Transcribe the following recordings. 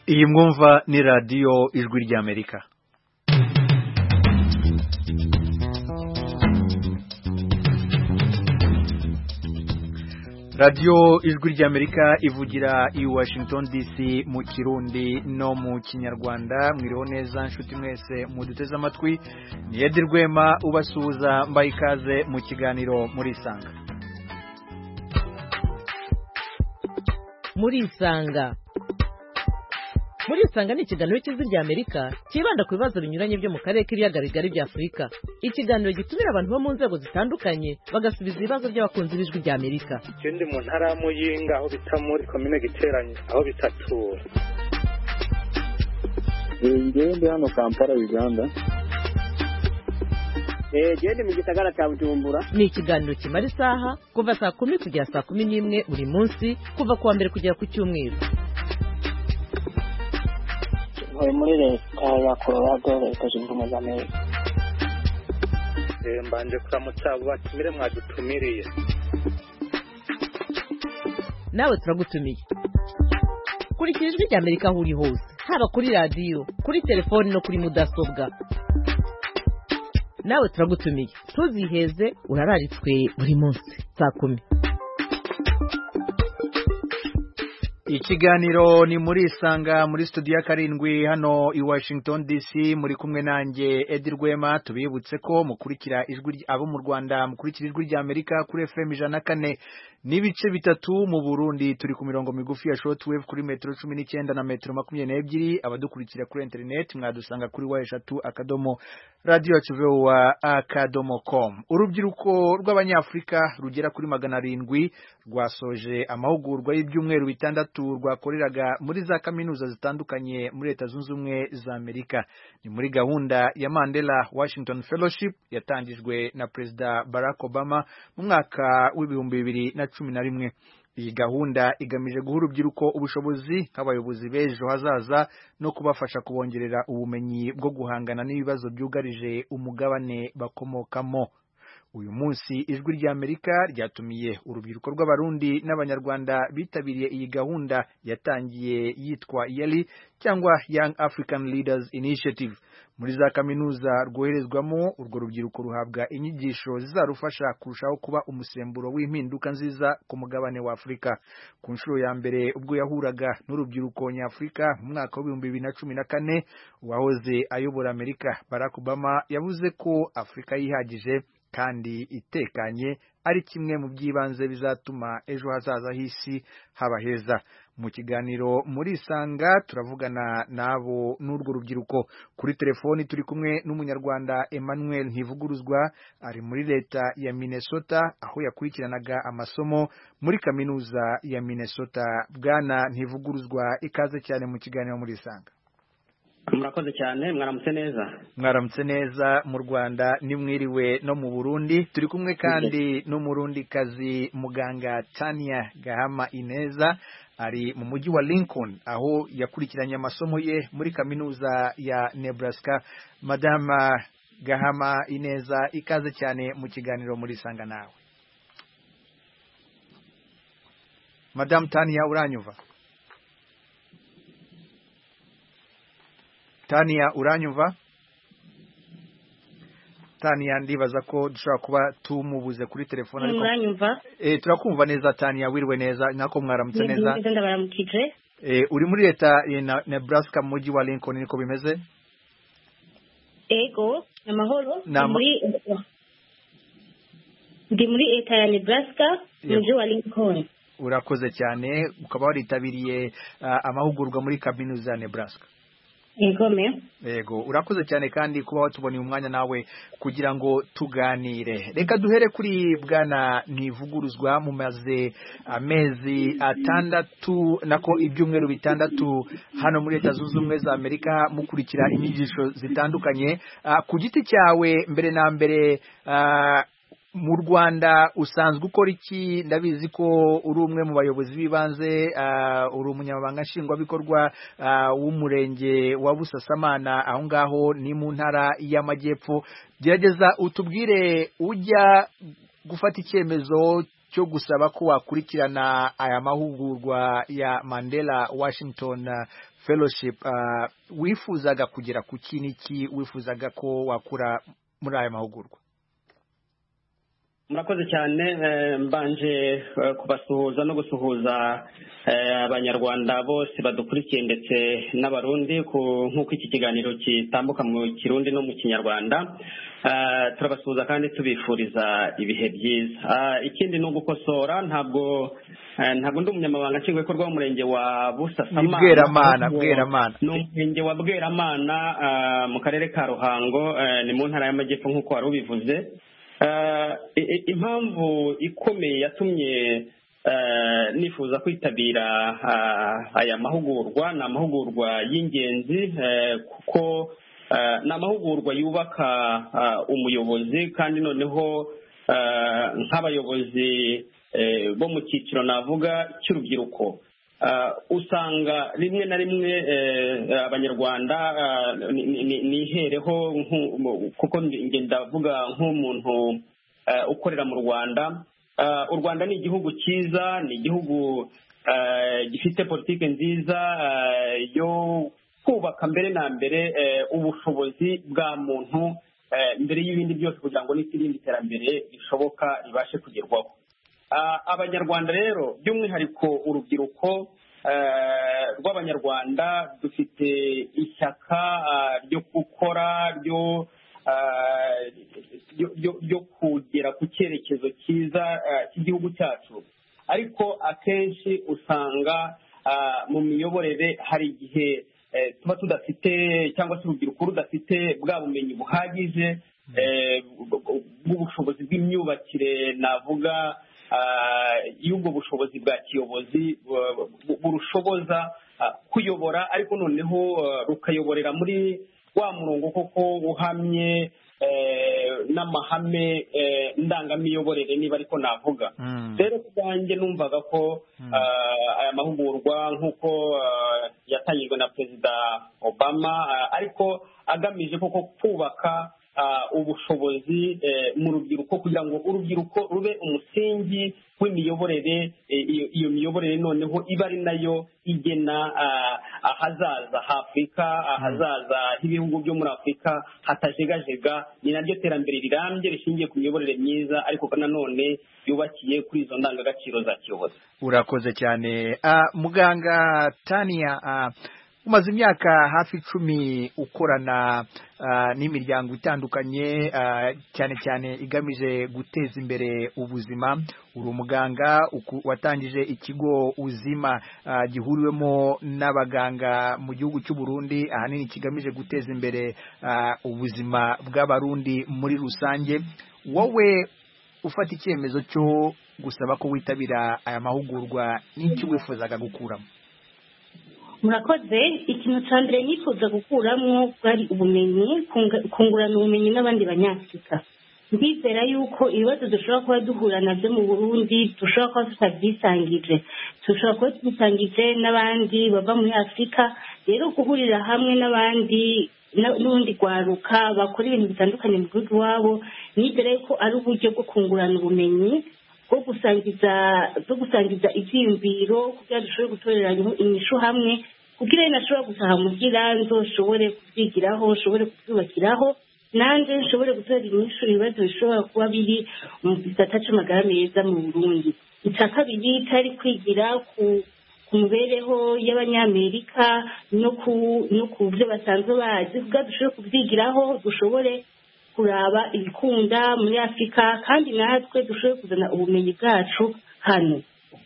Iyi mwumva ni radiyo ijwi ry'Amerika. Radiyo ijwi ry'Amerika ivugira i Washington DC mu Kirundi no mu Kinyarwanda. Mwiriho neza nshuti mwese muduteze amatwi. Ni Edi Rwema ubasuhuza mbaye ikaze mu kiganiro Murisanga. Murisanga ni ikiganiro cy'ijwi ry'Amerika kibanda ku bibazo binyuranye byo mu karere k'ibiyaga bigari bya Afurika. Ikiganiro gitumira abantu bo mu nzego zitandukanye bagasubiza ibibazo by'abakunzi b'ijwi ry'Amerika. Ikindi mu ntara ya Muyinga aho bita muri komine Giteranye aho bitatura. Ngende hano Kampala Uganda. Gende mu gisagara cya Bujumbura. Ni ikiganiro kimara isaha kuva saa 10 kugera saa 11 buri munsi kuva kuwa mbere kugera ku cyumweru. Muri leta ya Colorado leta zunze ubumwe za Amerika. Mbanje kuramutsa batumire mwadutumiriye. Nawe turagutumiye. Kurikira ijwi ry'Amerika aho uri hose, haba kuri radiyo, kuri telefoni no kuri mudasobwa. Nawe turagutumiye. Tuziheze urararitswe buri munsi saa 10. Ikiganiro ni Murisanga muri studio ya karindwi hano i Washington DC, muri kumwe nanjye Edi Rwema. Tubibutse ko mukurikira ijwi abo mu Rwanda mukurikira ijwi ry'Amerika kuri FM 104 n'ibice bitatu, mu Burundi turi ku mirongo migufi ya shortwave kuri metero 19 na metero 22. Abadukurikira kuri internet mwadusanga kuri wa@radioacvewa.com. Urubyiruko rw'Abanyafrika rugera kuri 700 rwasoje amahugurwa y'ibyumweru bitandatu rwakoreraga muri za kaminuza zitandukanye muri Leta Zunze Ubumwe za Amerika. Ni muri gahunda ya Mandela Washington Fellowship yatangijwe na Perezida Barack Obama mu mwaka w'2011. Iyi gahunda igamije guha urubyiruko ubushobozi nk'abayobozi b'ejo hazaza no kubafasha kubongerera ubumenyi bwo guhangana n'ibibazo byugarije umugabane bakomokamo. Uyu munsi ijwi ry'Amerika ryatumiye urubyiruko rw'Abarundi n'Abanyarwanda bitabiriye iyi gahunda yatangiye yitwa YALI cyangwa Young African Leaders Initiative. Muri za kaminuza rwoherezwamo urwo rubyiruko ruhabwa inyigisho zizarufasha kurushaho kuba umusemburo w'impinduka nziza ku mugabane wa Afurika. Ku nshuro ya mbere ubwo yahuraga n'urubyiruko nyafurika mu mwaka wa 2014, uwahoze ayobora Amerika Barack Obama yavuze ko Afurika yihagije kandi itekanye ari kimwe mu by'ibanze bizatuma ejo hazaza h'isi haba heza. Mu kiganiro Murisanga turavugana nabo n'urwo rubyiruko. Kuri telefoni turi kumwe n'umunyarwanda Emmanuel Ntivuguruzwa, ari muri leta ya Minnesota aho yakurikiranaga amasomo muri kaminuza ya Minnesota. Bwana Ntivuguruzwa, ikaze cyane mu kiganiro Murisanga. Murakoze cyane, mwaramutse neza. Mwaramutse neza mu Rwanda, ni mwiriwe no mu Burundi. Turi kumwe kandi n'umurundi kazi muganga Tania Gahama Ineza, ari mu mujyi wa Lincoln aho yakurikiranye amasomo ye muri kaminuza ya Nebraska. Madama Gahama Ineza, ikaze cyane mu kiganiro Murisanga nawe. Madam Tania, uranyumva? Tania, uranyumva? Tania, ndibaza ko dushobora kuba tumubuze kuri telefone ariko uranyumva? Turakumva neza Tania, wirwe neza, nako mwaramutse neza. Ndabaramukije. Uri muri leta ya Nebraska mu mujyi wa Lincoln, niko bimeze? Ego, amahoro. Ndi muri leta ya Nebraska mu mujyi wa Lincoln. Urakoze cyane, ukaba waritabiriye amahugurwa muri kaminuza ya Nebraska. Ego, urakoze cyane kandi kuba watuboniye umwanya nawe kugira ngo tuganire. Reka duhere kuri Bwana Ntivuguruzwa. Mumaze amezi 6 nako ibyumweru bitandatu hano muri Leta Zunze Ubumwe za Amerika mukurikira inyigisho zitandukanye. Ku giti cyawe mbere na mbere, mu Rwanda usanzwe ukora iki? Ndabizi ko uri umwe mu bayobozi b'ibanze, uri umunyamabanga nshingwabikorwa w'umurenge wa Busasamana, aho ngaho ni mu ntara y'Amajyepfo. Gerageza utubwire ujya gufata icyemezo cyo gusaba ko wakurikirana aya mahugurwa ya Mandela Washington Fellowship, wifuzaga kugera ku kiniki, wifuzaga ko wakura muri aya mahugurwa? Murakoze cyane, mbanje kubasuhuza no gusuhuza abanyarwanda bose badukurikiye ndetse n'abarundi nk'uko iki kiganiro kitambuka mu Kirundi no mu Kinyarwanda. Turabasuhuza kandi tubifuriza ibihe byiza. Ikindi no gukosora, ntabwo ndi umunyamabanga nshingwabikorwa w'umurenge wa Busasamana. Bweramana. Ni umurenge wa Bweramana mu karere ka Ruhango, ni mu ntara y'Amajyepfo nk'uko wari ubivuze. Impamvu ikomeye yatumye nifuza kwitabira aya mahugurwa, ni amahugurwa y'ingenzi kuko ni amahugurwa yubaka umuyobozi, kandi noneho nk'abayobozi bo mu cyiciro navuga cy'urubyiruko, usanga rimwe na rimwe abanyarwanda nihereho kuko ndavuga nk'umuntu ukorera mu Rwanda. U Rwanda ni igihugu cyiza, ni igihugu gifite politiki nziza yo kubaka mbere na mbere ubushobozi bwa muntu mbere y'ibindi byose, kugira ngo n'irindi terambere rishoboka ribashe kugerwaho. Abanyarwanda rero by'umwihariko urubyiruko rw'abanyarwanda dufite ishyaka ryo gukora, ryo kugera ku cyerekezo cyiza cy'igihugu cyacu, ariko akenshi usanga mu miyoborere hari igihe tuba tudafite, cyangwa se urubyiruko rudafite bwa bumenyi buhagije bw'ubushobozi bw'imyubakire, navuga y'ubwo bushobozi bwa kiyobozi burushoboza kuyobora, ariko noneho rukayoborera muri wa murongo koko uhamye n'amahame ndangamiyoborere, niba ariko navuga. Rero kubwanjye numvaga ko aya mahugurwa nk'uko yatangijwe na Perezida Obama, ariko agamije koko kubaka ubushobozi mu rubyiruko, kugira ngo urubyiruko rube umusingi w'imiyoborere, iyo miyoborere noneho iba ari nayo igena ahazaza h'Afurika, ahazaza h'ibihugu byo muri Afurika hatajegajega. Ni naryo terambere rirambye rishingiye ku miyoborere myiza, ariko nanone yubakiye kuri izo ndangagaciro za kiyobozi. Urakoze cyane. Muganga Tania, umaze imyaka hafi 10 ukorana n'imiryango itandukanye cyane cyane igamije guteza imbere ubuzima. Uri umuganga watangije ikigo Uzima gihuriwemo n'abaganga mu gihugu cy'u Burundi, ahanini kigamije guteza imbere ubuzima bw'abarundi muri rusange. Wowe ufata icyemezo cyo gusaba ko witabira aya mahugurwa, n'iki wifuzaga gukuramo? Murakoze. Ikintu cya mbere nifuza gukuramo bwari ubumenyi, kungurana ubumenyi n'abandi banyafurika. Ndizera yuko ibibazo dushobora kuba duhura nabyo mu Burundi dushobora kuba tutabyisangije, dushobora kuba tubisangije n'abandi bava muri Afurika. Rero guhurira hamwe n'abandi n'ubundi rwaruka bakora ibintu bitandukanye mu gihugu iwabo, nizera yuko ari uburyo bwo kungurana ubumenyi, bwo gusangiza ibyiyumviro, kugira dushobore gutorera inyishu hamwe, kugira ngo nashobora gusaha mugira nzoshobore kubyigiraho, nshobore kubyubakiraho, nanjye nshobore gutorera inyishu ibibazo bishobora kuba biri mu gisata cy'amagara meza mu Burundi. Icya kabiri cyari kwigira ku mibereho y'Abanyamerika no ku byo basanzwe bazi, kugira dushobore kubyigiraho, dushobore kuraba ibikunda muri Afurika, kandi natwe dushobore kuzana ubumenyi bwacu hano.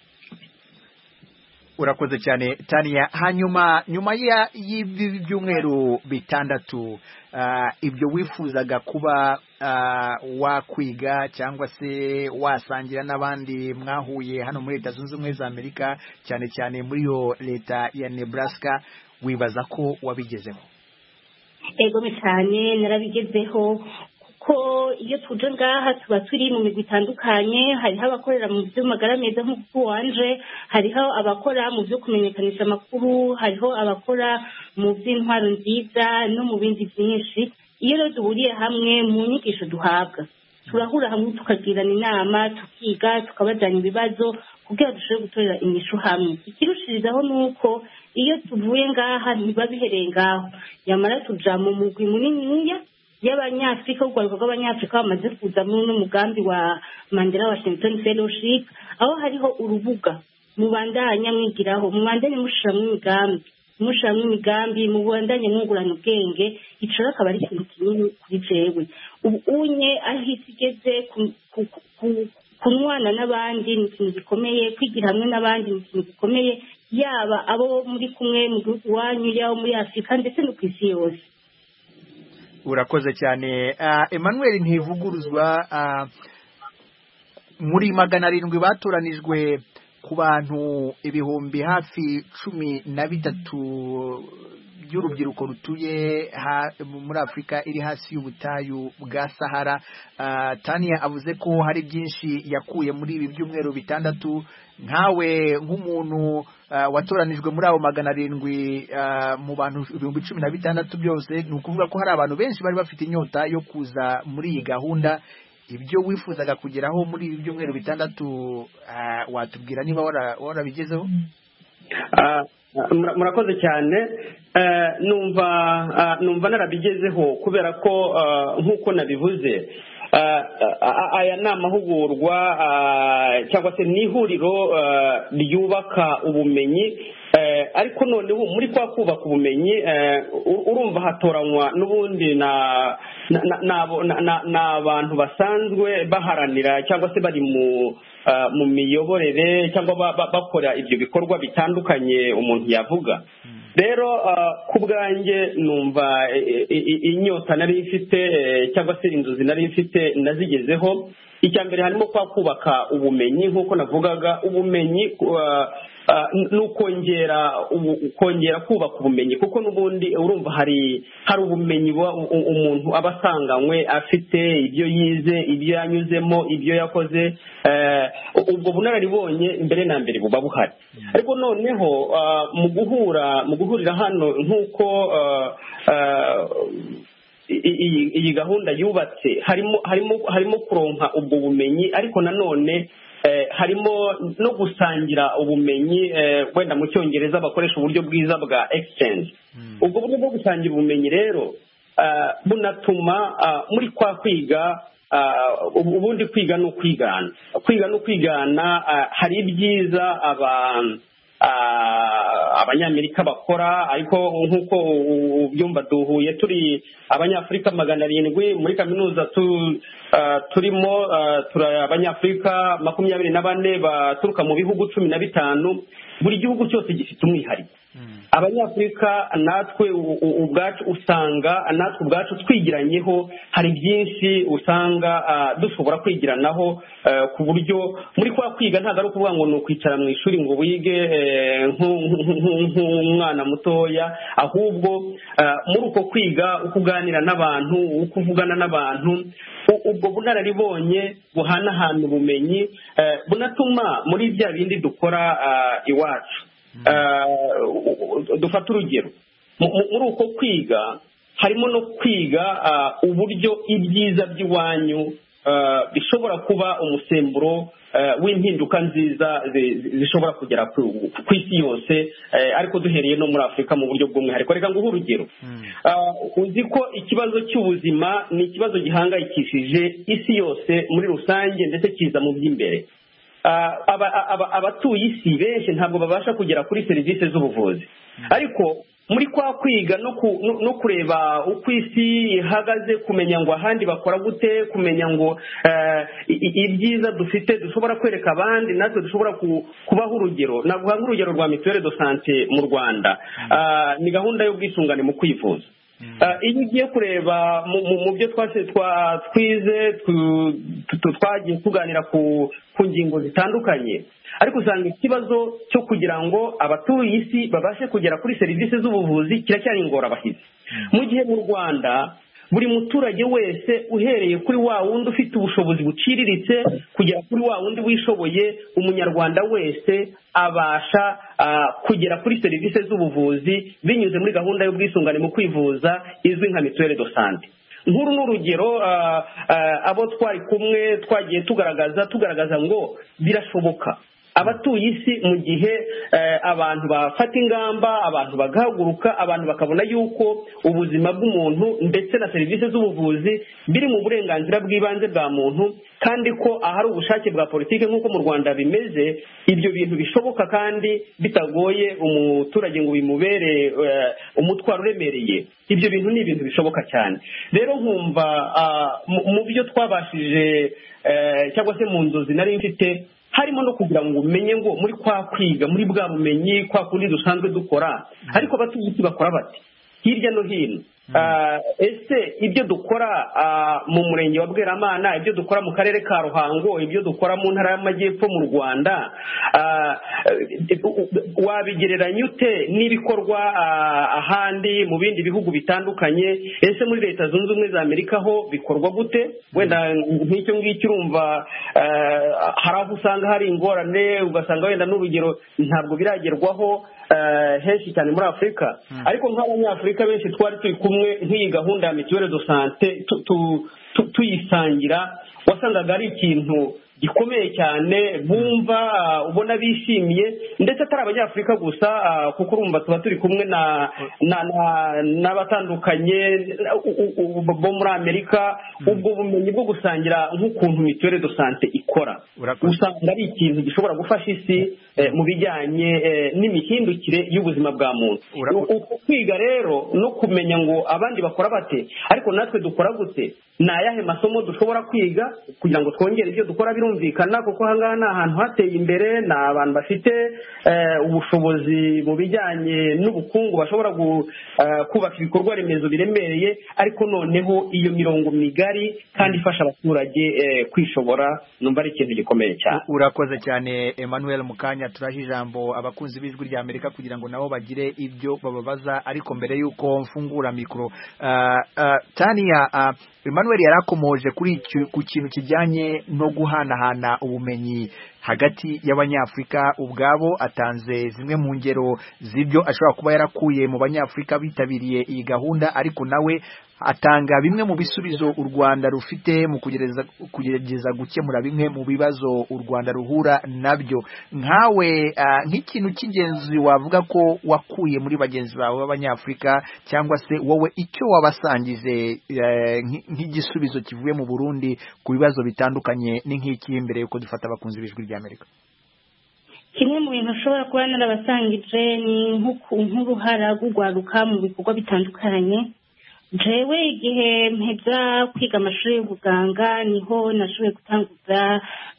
Urakoze cyane Tania. Hanyuma nyuma y'ibi byumweru 6 ibyo wifuzaga kuba wakwiga cyangwa se wasangira n'abandi mwahuye hano muri Leta Zunze Ubumwe za Amerika, cyane cyane muri yo leta ya Nebraska, wibaza ko wabigezeho? Ego cyane narabigezeho, kuko iyo tuje ngaha tuba turi mu migwi itandukanye. Hariho abakorera mu by'amagara meza nk'uko wanje, hariho abakora mu byo kumenyekanisha amakuru, hariho abakora mu by'intwaro nziza no mu bindi byinshi. Iyo rero duhuriye hamwe mu nyigisho duhabwa, turahura hamwe tukagirana inama tukiga tukabajyana ibibazo kugira dushobore gutorera inyishu hamwe. Ikirushirizaho ni uko iyo tuvuye ngaha ntiba bihereye ngaho, yamara tuja mu mugwi muniniya y'abanyafurika, urwaruka rw'abanyafurika bamaze kuza muri uno mugambi wa Mandela Washington Fellowship, aho hariho urubuga mubandanya mwigiraho, mubandanye mushiramwo imigambi, mubandanye mwungurana ubwenge. Ico akaba ari ikintu kinini kuri jewe. Ubu unye aho isi igeze kunwana n'abandi ni ikintu gikomeye, kwigira hamwe n'abandi ni ikintu gikomeye, yaba abo muri kumwe mu gihugu wanyu, yaba muri Afurika ndetse no ku isi yose. Urakoze cyane. Emmanuel Ntivuguruzwa, muri 700 batoranijwe ku bantu ibihumbi hafi 13 by'urubyiruko rutuye muri Afurika iri hasi y'ubutayu bwa Sahara. Tania avuze ko hari byinshi yakuye muri ibi byumweru bitandatu. Nkawe nk'umuntu watoranijwe muri abo 700 mu bantu 16,000 byose, ni ukuvuga ko hari abantu benshi bari bafite inyota yo kuza muri iyi gahunda. Ibyo wifuzaga kugeraho muri ibi byumweru bitandatu, watubwira niba warabigezeho? Murakoze cyane. Numva narabigezeho kubera ko nk'uko nabivuze, aya ni amahugurwa cyangwa se ni ihuriro ryubaka ubumenyi, ariko noneho muri kwa kubaka ubumenyi urumva hatoranywa n'ubundi n'abantu basanzwe baharanira cyangwa se bari mu miyoborere cyangwa bakora ibyo bikorwa bitandukanye umuntu yavuga. Rero ku bwanjye numva inyota nari ifite cyangwa se inzozi nari ifite nazigezeho. Icya mbere harimo kwa kubaka ubumenyi, nk'uko navugaga, ubumenyi ni ukongera kubaka ubumenyi, kuko n'ubundi urumva hari ubumenyi umuntu aba asanganywe afite ibyo yize, ibyo yanyuzemo, ibyo yakoze. Ubwo bunararibonye mbere na mbere buba buhari, ariko noneho mu guhurira hano nk'uko iyi gahunda yubatse, harimo kuronka ubwo bumenyi, ariko nanone harimo no gusangira ubumenyi. Wenda mu Cyongereza bakoresha uburyo bwiza bwa exchange. Ubwo buryo bwo gusangira ubumenyi rero bunatuma muri kwa kwiga, ubundi kwiga no kwigana, hari ibyiza abanyamerika bakora, ariko nk'uko ubyumva duhuye turi abanyafurika 700 muri kaminuza turimo abanyafurika 24 baturuka mu bihugu 15. Buri gihugu cyose gifite umwihariko. Abanyafurika natwe ubwacu usanga natwe ubwacu twigiranyeho, hari byinshi usanga dushobora kwigiranaho, ku buryo muri kwa kwiga ntabwo ari ukuvuga ngo ni ukwicara mu ishuri ngo wige nk'umwana mutoya, ahubwo muri uko kwiga uko uganira n'abantu, uko uvugana n'abantu, ubwo bunararibonye buhanahana ubumenyi, bunatuma muri bya bindi dukora iwacu. Dufata urugero, muri uko kwiga harimo no kwiga uburyo ibyiza by'iwanyu bishobora kuba umusemburo w'impinduka nziza zishobora kugera ku isi yose, ariko duhereye no muri Afurika mu buryo bw'umwihariko. Reka nguhe urugero. Uzi ko ikibazo cy'ubuzima ni ikibazo gihangayikishije isi yose muri rusange, ndetse kiza mu by'imbere. Abatuye isi benshi ntabwo babasha kugera kuri serivisi z'ubuvuzi, ariko muri kwa kwiga no kureba uko isi ihagaze, kumenya ngo ahandi bakora gute, kumenya ngo ibyiza dufite dushobora kwereka abandi, natwe dushobora kubaho urugero. Naguha nk'urugero rwa mituwere do sante mu Rwanda. Ni gahunda y'ubwisungane mu kwivuza. Iyo ugiye kureba mu byo twize, twagiye tuganira ku ngingo zitandukanye, ariko usanga ikibazo cyo kugira ngo abatuye isi babashe kugera kuri serivisi z'ubuvuzi kiracyari ingorabahizi. Mu gihe mu Rwanda buri muturage wese uhereye kuri wa wundi ufite ubushobozi buciriritse kugera kuri wa wundi wishoboye, umunyarwanda wese abasha kugera kuri serivisi z'ubuvuzi binyuze muri gahunda y'ubwisungane mu kwivuza izwi nka mituwere do sante. nkuru n'urugero abo twari kumwe twagiye tugaragaza ngo birashoboka abatuye isi mu gihe abantu bafata ingamba, abantu bagahaguruka, abantu bakabona yuko ubuzima bw'umuntu ndetse na serivisi z'ubuvuzi biri mu burenganzira bw'ibanze bwa muntu, kandi ko ahari ubushake bwa politiki nk'uko mu Rwanda bimeze, ibyo bintu bishoboka kandi bitagoye umuturage ngo bimubere umutwaro uremereye. Ibyo bintu ni ibintu bishoboka cyane. Rero nkumva mu byo twabashije cyangwa se mu nzozi nari mfite harimo no kugira ngo umenye ngo muri kwa kwiga, muri bwa bumenyi kwa kundi dusanzwe dukora, ariko abatuye bakora bati hirya no hino. Ese ibyo dukora mu murenge wa Bweramana, ibyo dukora mu karere ka Ruhango, ibyo dukora mu ntara y'Amajyepfo mu Rwanda, wabigereranya ute n'ibikorwa ahandi mu bindi bihugu bitandukanye? Ese muri Leta Zunze Ubumwe za Amerika ho bikorwa gute? Wenda nk'icyo ngicyo urumva hari aho usanga hari ingorane, ugasanga wenda n'urugero ntabwo biragerwaho henshi cyane muri Afurika, ariko nk'abanyafurika benshi twari turi kumwe nk'iyi gahunda ya mituweli do sante tuyisangira, wasangaga ari ikintu gikomeye cyane, bumva ubona bishimiye, ndetse atari abanyafurika gusa, kuko urumva tuba turi kumwe n'abatandukanye bo muri Amerika. Ubwo bumenyi bwo gusangira nk'ukuntu mituweli do sante ikora, usanga ari ikintu gishobora gufasha isi mu bijyanye n'imihindukire y'ubuzima bwa muntu. Kwiga rero no kumenya ngo abandi bakora bate, ariko natwe dukora gute, ni ayahe masomo dushobora kwiga kugira ngo twongere ibyo dukora. Birumvikana kuko ahangaha ni ahantu hateye imbere, ni abantu bafite ubushobozi mu bijyanye n'ubukungu, bashobora kubaka ibikorwa remezo biremereye, ariko noneho iyo mirongo migari kandi ifasha abaturage kwishobora, numva ari ikintu gikomeye cyane. Urakoze cyane Emmanuel. Mukanya turaha ijambo abakunzi b'Ijwi rya Amerika kugira ngo nabo bagire ibyo bababaza, ariko mbere y'uko mfungura mikoro, Tania, Emmanuel yarakomoje ku kintu kijyanye no guhanahana ubumenyi hagati y'abanyafurika ubwabo. Atanze zimwe mu ngero z'ibyo ashobora kuba yarakuye mu banyafurika bitabiriye iyi gahunda, ariko nawe atanga bimwe mu bisubizo u Rwanda rufite mu kugerageza gukemura bimwe mu bibazo u Rwanda ruhura nabyo. Nkawe nk'ikintu cy'ingenzi wavuga ko wakuye muri bagenzi bawe b'abanyafurika, cyangwa se wowe icyo wabasangije nk'igisubizo kivuye mu Burundi ku bibazo bitandukanye, ni nk'iki mbere yuko dufata abakunzi b'Ijwi rya Amerika? Kimwe mu bintu ushobora kuba narabasangije ni nk'uruhara rw'urwaruka mu bikorwa bitandukanye. Jewe igihe mpeza kwiga amashuri y'ubuganga niho nashoboye gutanguza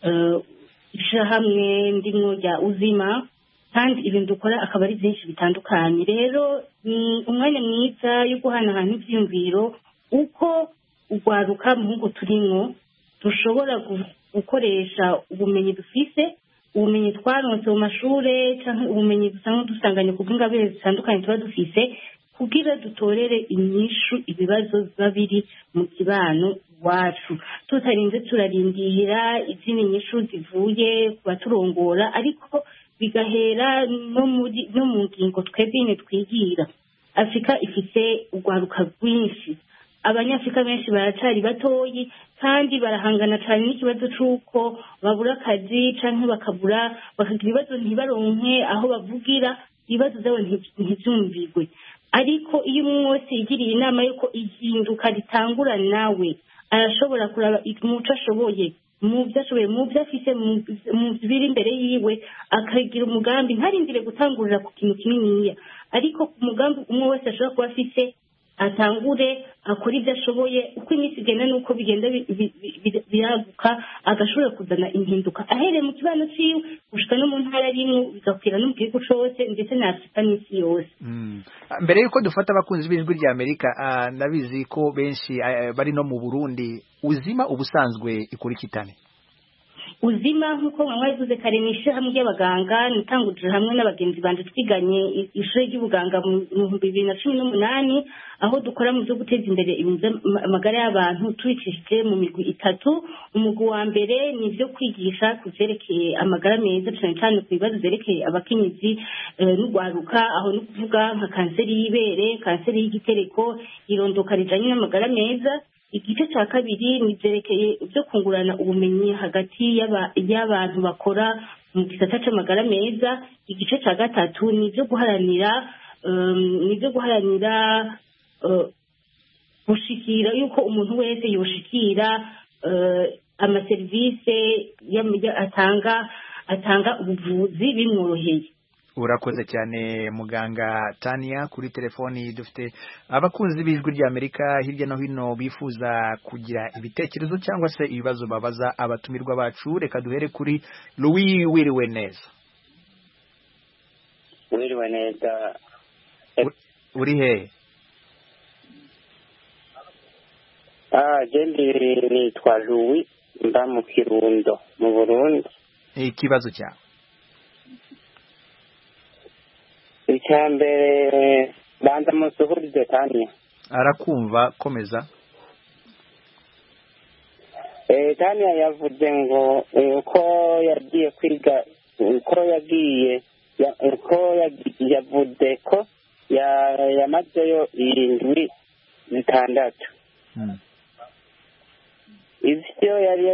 ishyirahamwe ndimwo rya Uzima, kandi ibintu dukora akaba ari byinshi bitandukanye. Rero ni umwanya mwiza yo guhanahana ibyiyumviro uko urwaruka mu ngo turimo dushobora gukoresha ubumenyi dufise, ubumenyi twaronse mu mashuri cyangwa ubumenyi dusanzwe dusanganye ku bw'ingabire zitandukanye tuba dufise, kugira dutorere inyishu ibibazo biba biri mu kibano iwacu, tutarinze turarindira izindi nyishu zivuye ku baturongora, ariko bigahera no mu ngingo twebwe twigira. Afurika ifite urwaruka rwinshi, abanyafurika benshi baracari batoyi, kandi barahangana cyane n'ikibazo cy'uko babura akazi cyangwa bakagira ibibazo ntibaronke aho bavugira, ibibazo byabo ntibyumvigwe. Ariko iyo umwe wese yigiriye inama y'uko ihinduka ritangura nawe, arashobora kuraba umuco ashoboye, mu byo ashoboye, mu byo afise, mu biri imbere yiwe, akagira umugambi, ntarindire gutangurira ku kintu kininiya, ariko ku mugambi umwe wese ashobora kuba afise, atangure akora ibyo ashoboye. Uko iminsi igenda n'uko bigenda biraguka, agashobora kuzana impinduka ahereye mu kibano ciwe gushika no mu ntara rimwe, bigakwira no mu gihugu cose ndetse na Afurika n'isi yose. Mbere yuko dufata abakunzi b'Ijwi rya Amerika, nabizi ko benshi bari no mu Burundi. Uzima ubusanzwe ikora iki Tania? Uzima nk'uko mwabivuze kare, ni ishyirahamwe ry'abaganga nitangurije hamwe n'abagenzi banje twiganye ishuri ry'ubuganga mu 2018, aho dukora mu byo guteza imbere amagara y'abantu tubicishije mu migwi itatu. Umugwi wa mbere ni ibyo kwigisha ku byerekeye amagara meza, cyane cyane ku bibazo byerekeye abakenyezi n'urwaruka, aho no kuvuga nka kanseri y'ibere, kanseri y'igitereko, irondoka rijanye n'amagara meza. igice cya kabiri ni ibyerekeye byo kungurana ubumenyi hagati y'abantu bakora mu gisata cy'amagara meza. Igice cya gatatu ni ibyo guharanira gushikira yuko umuntu wese yoshikira amaserivisi atanga ubuvuzi bimworoheye. Urakoze cyane muganga Tania. Kuri telefoni dufite abakunzi b'ijwi ry'Amerika hirya no hino bifuza kugira ibitekerezo cyangwa se ibibazo babaza abatumirwa bacu. Reka duhere kuri Louis. Wiriwe neza. Wiriwe neza. Uri hehe? Jendi nitwa Louis, mba mu Kirundo mu Burundi. Ikibazo cyawe? Icya mbere banza musuhurize Tania. Arakumva, komeza. Tania yavuze ngo uko yagiye kwiga yavuze ko yamazeyo 7 zitandatu. Ibyo yari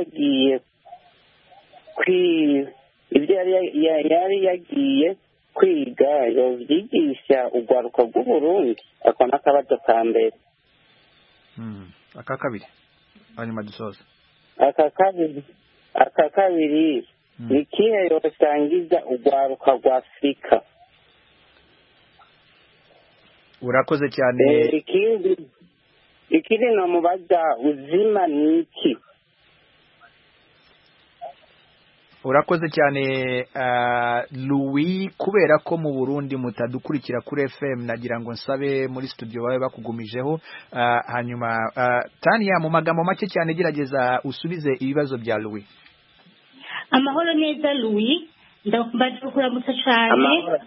yagiye kwiga yobyigisha urwaruka rw'Uburundi. Ako n'akabazo ka mbere. Aka kabiri hanyuma dusoza. Aka kabiri ni ikihe yosangiza urwaruka rwa Afurika? Urakoze cyane. Ikindi namubaza uzima ni iki? Urakoze cyane Louis. Kubera ko mu Burundi mutadukurikira kuri FM, nagira ngo nsabe muri studio bawe bakugumijeho. Hanyuma Tania, mu magambo make cyane gerageza usubize ibibazo bya Louis. Amahoro neza Louis, ndakumbaje kuramutsa cyane.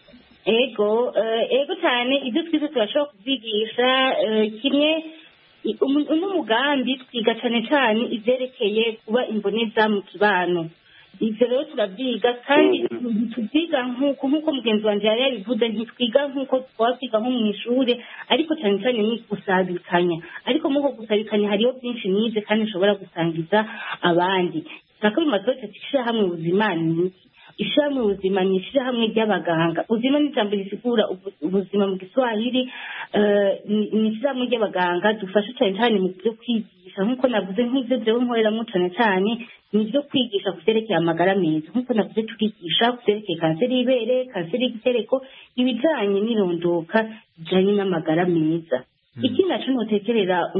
Ego cyane ibyo twize turashobora kubigisha kimwe n'umugambi twiga cyane ibyerekeye kuba imboneza mu kibano. Ibyo rero turabyiga kandi tubyiga nk'uko mugenzi wanjye yari yabivuze, ntitwiga nk'uko twakwiga nko mu ishuri, ariko cyane ni gusabikanya. Ariko muri uko gusabikanya hariho byinshi nize kandi nshobora gusangiza abandi. Nako bimaze ishyirahamwe ubuzima ni iki? Ishyirahamwe ubuzima ni ishyirahamwe ry'abaganga. Ubuzima ni ijambo risigura ubuzima mu Giswahili. Ni ishyirahamwe ry'abaganga dufasha cyane mu byo kwigisha, nk'uko navuze, nk'ibyo byo nkoreramo cyane ni ibyo kwigisha ku byerekeye amagara meza. Nk'uko navuze turigisha ku byerekeye kanseri y'ibere, kanseri y'igitereko, ibijyanye n'irondoka bijyanye n'amagara meza. Iki nacyo ntutekerera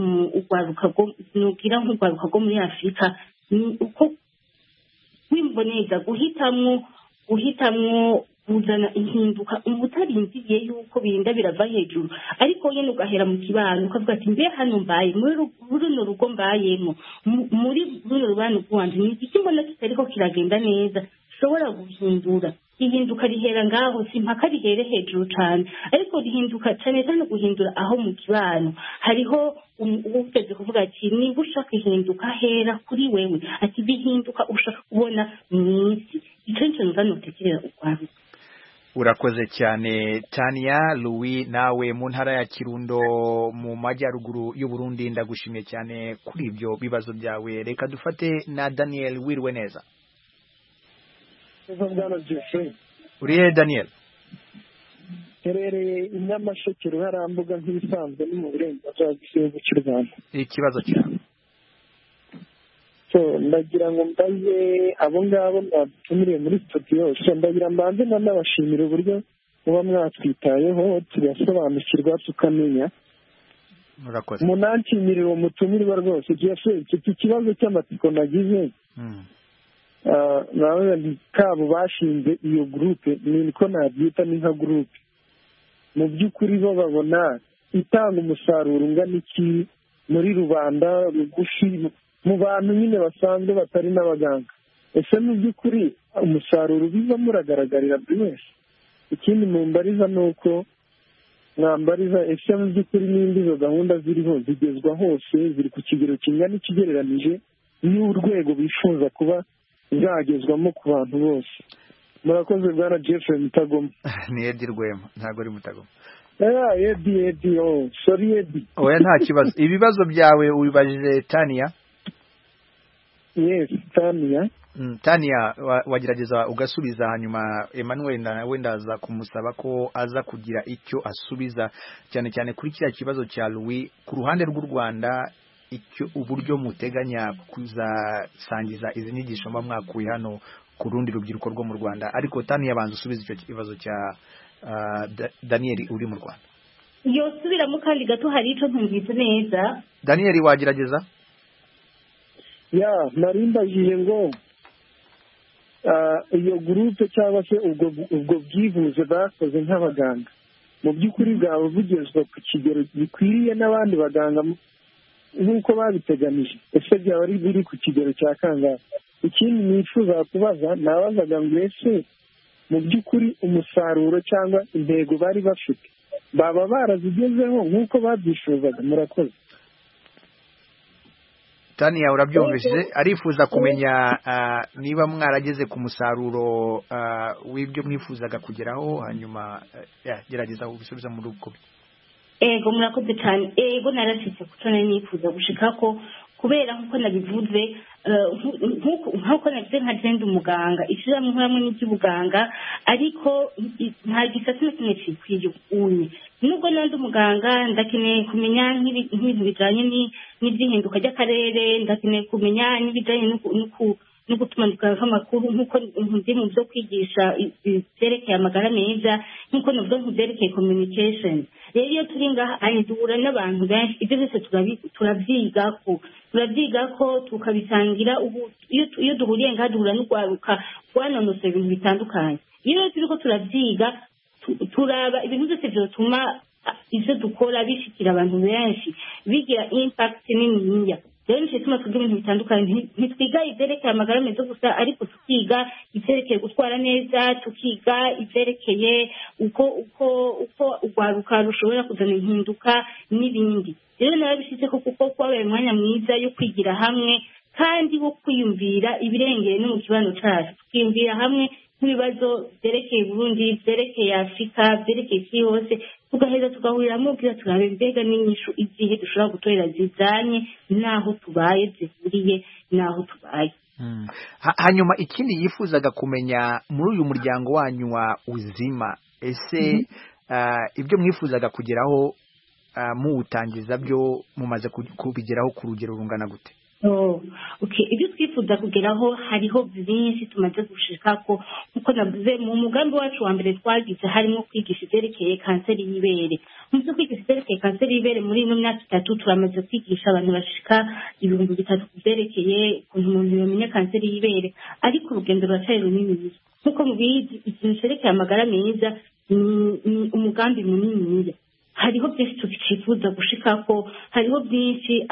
nugira nk'urwaruka rwo muri Afurika ni uko wimboneza guhitamwo kuzana impinduka utarindiye yuko birinda birava hejuru, ariko nyine ugahera mu kibano ukavuga ati mbe hano mbaye muri runo rugo mbayemo, muri runo rubano rwanje ni iki mbona kitariko kiragenda neza, ushobora guhindura. Ihinduka rihera ngaho, si mpaka rihere hejuru cyane, ariko rihinduka cyane guhindura aho mu kibano. Hariho ugeze kuvuga ati niba ushaka ihinduka hera kuri wewe, ati bihinduka ushaka kubona mu isi. Icyo nicyo numva nutekereza urwaruka. Urakoze cyane Tania. Louis, nawe mu ntara ya Kirundo mu majyaruguru y'u Burundi, ndagushimiye cyane kuri ibyo bibazo byawe. Reka dufate na Daniel. Wiriwe neza. Uriye Daniel? Herereye i Nyamasheke Ruharambuga nk'ibisanzwe ni mu burengerazuba bw'igihugu cy'u Rwanda. Ikibazo cyawe? Ndagira ngo mbaze abo ngabo mwatumiriye muri studio, ndagira mbanze nabashimira uburyo muba mwatwitayeho tugasobanukirwa tukamenya. Murakoze. Munanshimira uwo mutumirwa rwose. Iki kibazo cy'amatsiko nagize, nawe kabo bashinze iyo groupe, niko nabyita, ni nka groupe. Mu by'ukuri bo babona itanga umusaruro ungana iki muri rubanda rugufi, mu bantu nyine basanzwe batari n'abaganga? Ese mu by'ukuri umusaruro biva muragaragarira buri wese? Ikindi mumbariza ni uko mwambariza ese mu by'ukuri n'indi izo gahunda ziriho zigezwa hose, ziri ku kigero kingana ikigereranije n'urwego bifuza kuba zagezwamo ku bantu bose? Murakoze bwana Jeffrey Mutagoma. Ni Edi Rwema, ntabwo ari Mutagoma. Edi sorry Edi. Oya nta kibazo. Ibibazo byawe ubibajije Tania? Yes, Tania. Tania wagerageza ugasubiza hanyuma Emmanuel nawe ndaza kumusaba ko aza kugira icyo asubiza cyane cyane kuri kiriya kibazo cya Louis ku ruhande rw'u Rwanda icyo uburyo muteganya kuzasangiza izi nyigisho mwakuye hano ku rundi rubyiruko rwo mu Rwanda. Ariko Tania banza usubiza icyo kibazo cya Daniel uri mu Rwanda. Yosubiramo kandi gato hari icyo ntumvise neza. Daniel wagerageza? Narimbajije ngo iyo gurupe cyangwa se ubwo bwivuze bakoze nk'abaganga mu by'ukuri bwaba bugezwa ku kigero gikwiriye n'abandi baganga nk'uko babiteganije, ese byaba ari biri ku kigero cya kangahe? Ikindi nifuza kubaza nabazaga ngo ese mu by'ukuri umusaruro cyangwa intego bari bafite baba barazigezeho nk'uko babyifuzaga? Murakoze. Tania urabyumvise arifuza kumenya niba mwarageze ku musaruro w'ibyo mwifuzaga kugeraho hanyuma gerageza ubisubiza muri ubwo. Ego murakoze cyane. Ego narashitse kutona nifuza gushika ko kubera nkuko nabivuze nkuko nagize nka genda umuganga ishyira mu hamwe n'iby'ubuganga ariko nta gisata na kimwe cikwiye unye nubwo nandi umuganga ndakeneye kumenya nk'ibintu bijanye n'iby'ihinduka ry'akarere, ndakeneye kumenya n'ibijanye no gutumanika amakuru nkuko ndi mu byo kwigisha byerekeye amagara meza nkuko nubwo byerekeye communication. Rero iyo turi ngaha duhura n'abantu benshi, ibyo byose turabyiga ko tukabisangira. Ubu iyo duhuriye ngaha duhura n'urwaruka rwanonosoye ibintu bitandukanye. Iyo turi ko turabyiga turaba ibintu byose byotuma ibyo dukora bishikira abantu benshi bigira impact niniya. Rero nicyo gituma twiga ibintu bitandukanye, ntitwiga ibyerekeye amagara meza gusa ariko tukiga ibyerekeye gutwara neza, tukiga ibyerekeye uko urwaruka rushobora kuzana impinduka n'ibindi. Rero narabishyize kuko kwabaye umwanya mwiza yo kwigira hamwe kandi wo kwiyumvira ibirengeye no mu kibano cyacu, tukiyumvira hamwe nk'ibibazo byerekeye Burundi, byerekeye Afurika, byerekeye isi yose, tugaheza tugahuriramo kugira turabe mbega n'inyishu izihe dushobora gutorera zijanye n'aho tubaye, zihuriye n'aho tubaye. Hanyuma ikindi yifuzaga kumenya muri uyu muryango wanyu wa Uzima, ese ibyo mwifuzaga kugeraho muwutangiza byo mumaze kubigeraho ku rugero rungana gute? Ibyo twifuza kugeraho hariho byinshi tumaze gushika ko nkuko navuze mu mugambi wacu wa mbere twagize harimo kwigisha ibyerekeye kanseri y'ibere. Mu byo kwigisha ibyerekeye kanseri y'ibere muri ino myaka 3 turamaze kwigisha abantu bashika 3,000 kubyerekeye ukuntu umuntu yamenya kanseri y'ibere, ariko urugendo ruracyari runini. Nkuko mubizi ikintu cyerekeye amagara meza ni umugambi munini. Hariho byinshi tukifuza gushikako, hariho byinshi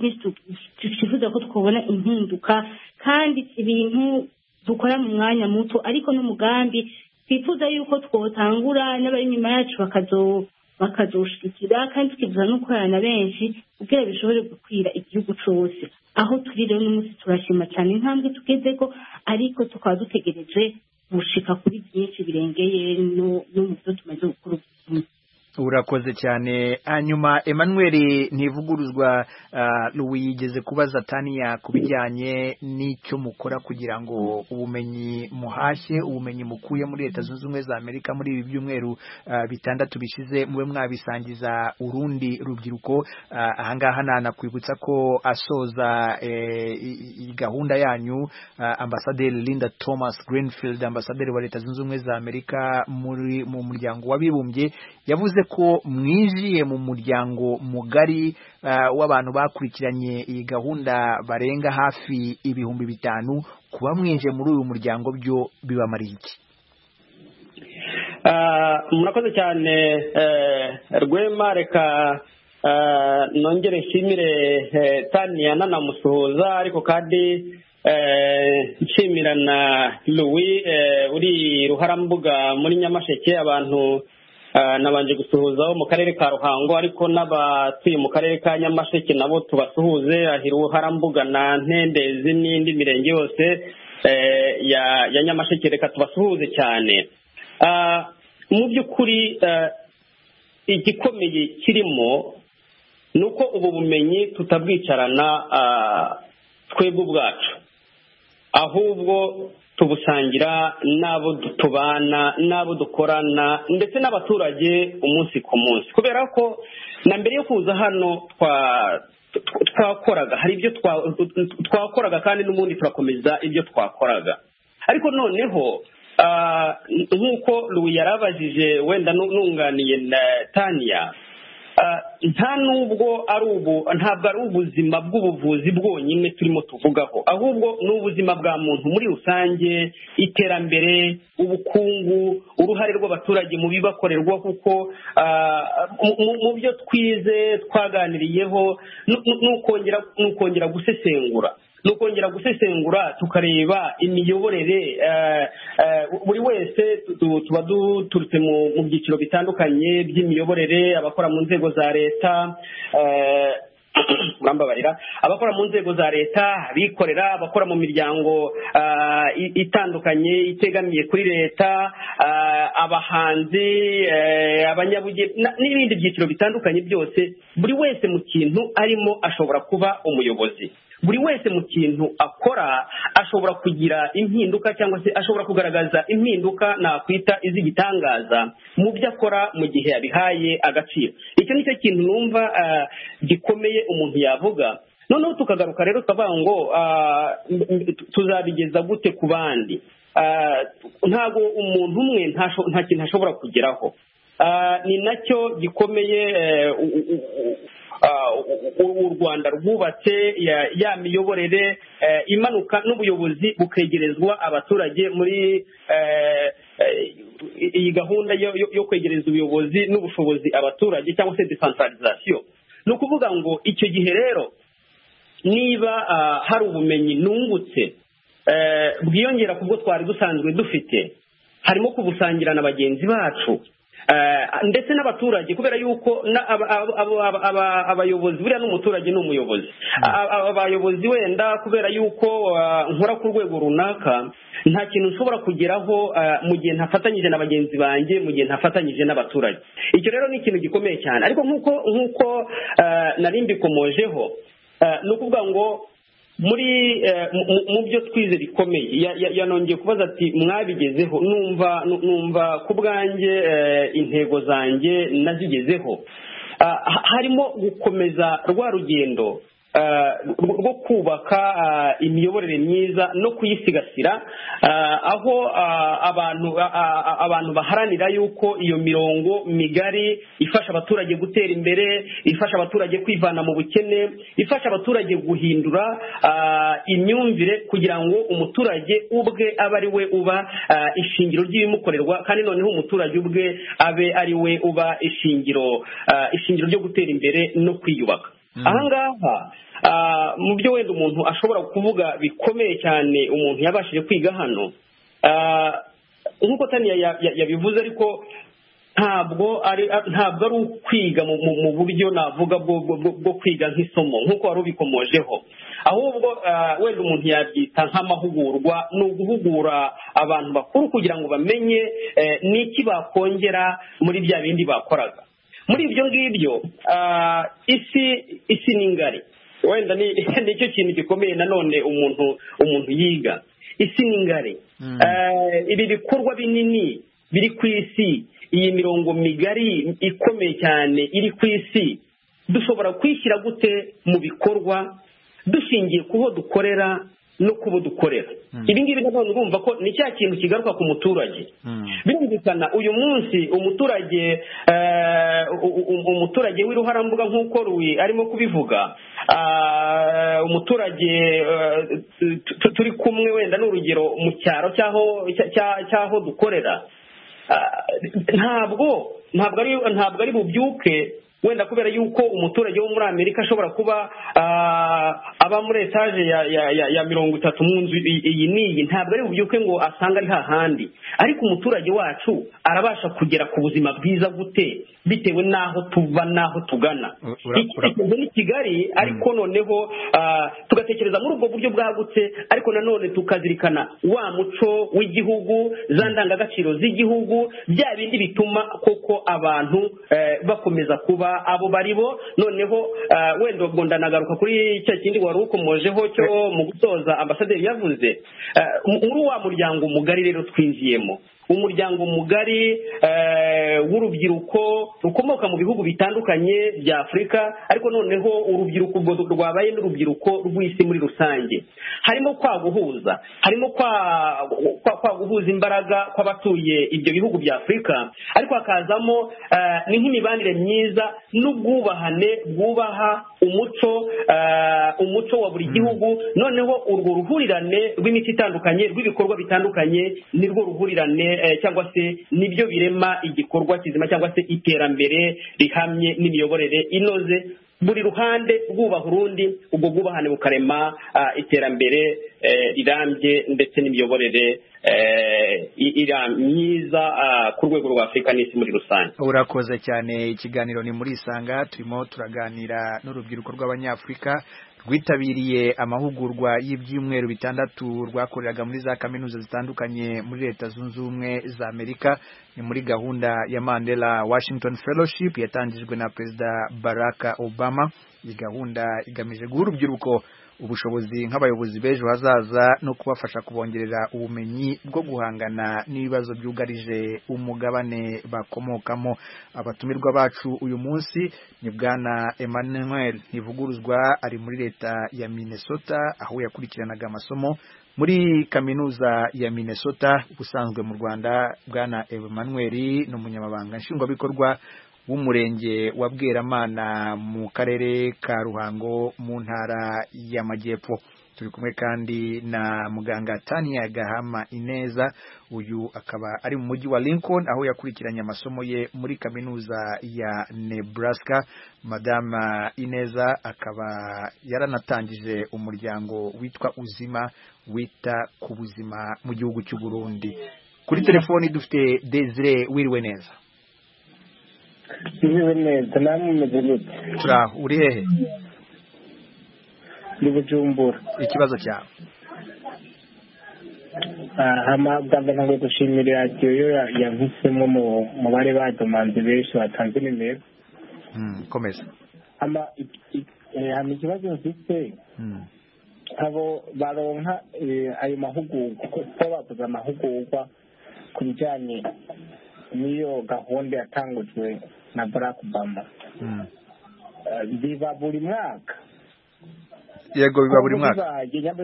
tukifuza ko twabona impinduka, kandi ibintu dukora mu mwanya muto ariko n'umugambi twifuza yuko twotangura n'abari inyuma yacu bakazoshikira, kandi tukifuza no gukorana benshi kugira bishobore gukwira igihugu cyose. Aho turi rero n'umunsi turashima cyane intambwe tugezeko, ariko tukaba dutegereje gushika kuri byinshi birengeye no mu byo tumaze gukora. Urakoze cyane. Hanyuma Emmanuel ntivuguruzwa Louis yigeze kubaza Tania kubijyanye n'icyo mukora kugira ngo ubumenyi muhashye, ubumenyi mukuye muri Leta Zunze Ubumwe za Amerika muri ibi byumweru 6 bishize mube mwabisangiza urundi rubyiruko. Ahangaha nakwibutsa ko asoza gahunda yanyu Ambasaderi Linda Thomas Greenfield, ambasaderi wa Leta Zunze Ubumwe za Amerika mu muryango w'abibumbye, yavuze ko mwijiye mu muryango mugari w'abantu bakurikiranye iyi gahunda barenga hafi 5,000. kuba mwinjiye muri uyu muryango byo bibamariye iki? Murakoze cyane Rwema, reka nongere nshimire Tania nanamusuhuza, ariko kandi nshimira na Louis uri Ruharambuga muri Nyamasheke. Abantu nabanje gusuhuza mu karere ka Ruhango, ariko n'abatuye mu karere ka Nyamasheke nabo tubasuhuze, ahi Ruharambuga na Ntendezi n'indi mirenge yose ya Nyamasheke, reka tubasuhuze cyane. Mu by'ukuri igikomeye kirimo ni uko ubu bumenyi tutabwicarana twebwe ubwacu, ahubwo tubusangira n'abo tubana, n'abo dukorana, ndetse n'abaturage umunsi ku munsi. Kubera ko na mbere yo kuza hano twakoraga, hari ibyo twakoraga kandi n'ubundi turakomeza ibyo twakoraga. Ariko noneho nk'uko Louis yarabajije, wenda nunganiye na Tania, ntabwo ari ubuzima bw'ubuvuzi bwonyine turimo tuvugaho, ahubwo ni ubuzima bwa muntu muri rusange, iterambere, ubukungu, uruhare rw'abaturage mu bibakorerwa, kuko mu byo twize twaganiriyeho n'ukongera gusesengura tukareba imiyoborere. Buri wese tuba duturutse mu byiciro bitandukanye by'imiyoborere, abakora mu nzego za leta, abakora mu nzego za leta, abikorera, abakora mu miryango itandukanye itegamiye kuri leta, abahanzi, abanyabugeni n'ibindi byiciro bitandukanye byose. Buri wese mu kintu arimo ashobora kuba umuyobozi. Buri wese mu kintu akora ashobora kugira impinduka, cyangwa se ashobora kugaragaza impinduka nakwita iz'igitangaza mu byo akora mu gihe yabihaye agaciro. Icyo ni cyo kintu numva gikomeye umuntu yavuga. Noneho tukagaruka rero tukavuga ngo tuzabigeza gute ku bandi? Ntabwo umuntu umwe nta kintu ashobora kugeraho. Ni nacyo gikomeye u Rwanda rwubatse, ya miyoborere imanuka n'ubuyobozi bukegerezwa abaturage muri iyi gahunda yo kwegereza ubuyobozi n'ubushobozi abaturage, cyangwa se decentralisation. Ni ukuvuga ngo icyo gihe rero niba hari ubumenyi nungutse bwiyongera ku bwo twari dusanzwe dufite, harimo kubusangira na bagenzi bacu ndetse n'abaturage, kubera yuko abayobozi, buriya n'umuturage ni umuyobozi. Abayobozi wenda kubera yuko nkora ku rwego runaka, nta kintu nshobora kugeraho mu gihe ntafatanyije na bagenzi banjye, mu gihe ntafatanyije n'abaturage. Icyo rero ni ikintu gikomeye cyane. Ariko nk'uko nari mbikomojeho, ni ukuvuga ngo mu byo twize bikomeye, yanongeye kubaza ati mwabigezeho. Numva ku bwanjye intego zanjye nazigezeho. Harimo gukomeza rwa rugendo rwo kubaka imiyoborere myiza no kuyisigasira, aho abantu baharanira yuko iyo mirongo migari ifasha abaturage gutera imbere, ifasha abaturage kwivana mu bukene, ifasha abaturage guhindura imyumvire, kugira ngo umuturage ubwe abe ari we uba ishingiro ry'ibimukorerwa, kandi noneho umuturage ubwe abe ari we uba ishingiro ryo gutera imbere no kwiyubaka. Ahangaha mu byo wenda umuntu ashobora kuvuga bikomeye cyane umuntu yabashije kwiga hano, nk'uko Tania yabivuze, ariko ntabwo ari ukwiga mu buryo navuga bwo kwiga nk'isomo nk'uko wari ubikomojeho, ahubwo wenda umuntu yabyita nk'amahugurwa. Ni uguhugura abantu bakuru kugira ngo bamenye n'iki bakongera muri bya bindi bakoraga. Muri ibyo ngibyo isi ni ngari, wenda nicyo kintu gikomeye nanone umuntu yiga. Isi ni ngari. Ibi bikorwa binini biri ku isi, iyi mirongo migari ikomeye cyane iri ku isi, dushobora kwishyira gute mu bikorwa dushingiye ku ho dukorera no kubo dukorera? Ibi ngibi nanone urumva ko ni cya kintu kigaruka ku muturage. Birumvikana uyu munsi umuturage w'iruharambuga nk'uko Louis arimo kubivuga, umuturage turi kumwe, wenda n'urugero mu cyaro cyaho dukorera, ntabwo ari bubyuke wenda kubera yuko umuturage wo muri Amerika ashobora kuba aba muri etaje ya 30 mu nzu iyi niyi, ntabwo ari bubyuke ngo asanga ari hahandi, ariko umuturage wacu arabasha kugera ku buzima bwiza gute bitewe n'aho tuva n'aho tugana. Ikibazo ni Kigali, ariko noneho tugatekereza muri ubwo buryo bwagutse, ariko nanone tukazirikana wa muco w'igihugu, za ndangagaciro z'igihugu, bya bindi bituma koko abantu bakomeza kuba abo baribo. Noneho wenda ubwo ndanagaruka kuri cya kindi wari ukomojeho cyo mu gusoza ambasaderi yavuze, muri wa muryango mugari rero twinjiyemo, umuryango mugari w'urubyiruko rukomoka mu bihugu bitandukanye bya Afurika, ariko noneho urubyiruko ubwo rwabaye n'urubyiruko rw'isi muri rusange. Harimo kwaguhuza, harimo kwaguhuza imbaraga kw'abatuye ibyo bihugu bya Afurika, ariko hakazamo ni nk'imibanire myiza n'ubwubahane bwubaha umuco wa buri gihugu. Noneho urwo ruhurirane rw'imico itandukanye, rw'ibikorwa bitandukanye, nirwo ruhurirane cyangwa se nibyo birema igikorwa kizima cyangwa se iterambere rihamye n'imiyoborere inoze, buri ruhande rwubaha urundi, ubwo bwubahane bukarema iterambere rirambye ndetse n'imiyoborere myiza ku rwego rwa Afurika n'isi muri rusange. Urakoze cyane. Ikiganiro ni muri Isanga, turimo turaganira n'urubyiruko rw'Abanyafurika rwitabiriye amahugurwa y'ibyumweru 6 rwakoreraga muri za kaminuza zitandukanye muri Leta Zunze Ubumwe za Amerika. Ni muri gahunda ya Mandela Washington Fellowship yatangijwe na Perezida Barack Obama. Iyi gahunda igamije guha urubyiruko ubushobozi nk'abayobozi b'ejo hazaza no kubafasha kubongerera ubumenyi bwo guhangana n'ibibazo byugarije umugabane bakomokamo. Abatumirwa bacu uyu munsi ni Bwana Emmanuel Ntivuguruzwa, ari muri Leta ya Minnesota aho yakurikiranaga amasomo muri kaminuza ya Minnesota. Ubusanzwe mu Rwanda Bwana Emmanuel ni umunyamabanga nshingwabikorwa w'umurenge wa Bweramana mu karere ka Ruhango mu ntara y'Amajyepfo. Turi kumwe kandi na muganga Tania Gahama Ineza, uyu akaba ari mu mujyi wa Lincoln aho yakurikiranye amasomo ye muri kaminuza ya Nebraska. Madame Ineza akaba yaranatangije umuryango witwa Uzima wita ku buzima mu gihugu cy'u Burundi. Kuri telefoni dufite Desire. Wiriwe neza? Wiriwe neza. Namwe meze gute? Turaho. Uri hehe? Ndi Bujumbura. Ikibazo cyawe? Hamagamba ntabwo gushimira radiyo yahisemo mu bari badomanze benshi batanze nimero. Komeza. Hama ikibazo mfite, abo baronka ayo mahugurwa, ko bakoze amahugurwa ku bijyanye n'iyo gahunda yatangujwe na Barack Obama, biba buri mwaka? Yego, biba buri mwaka.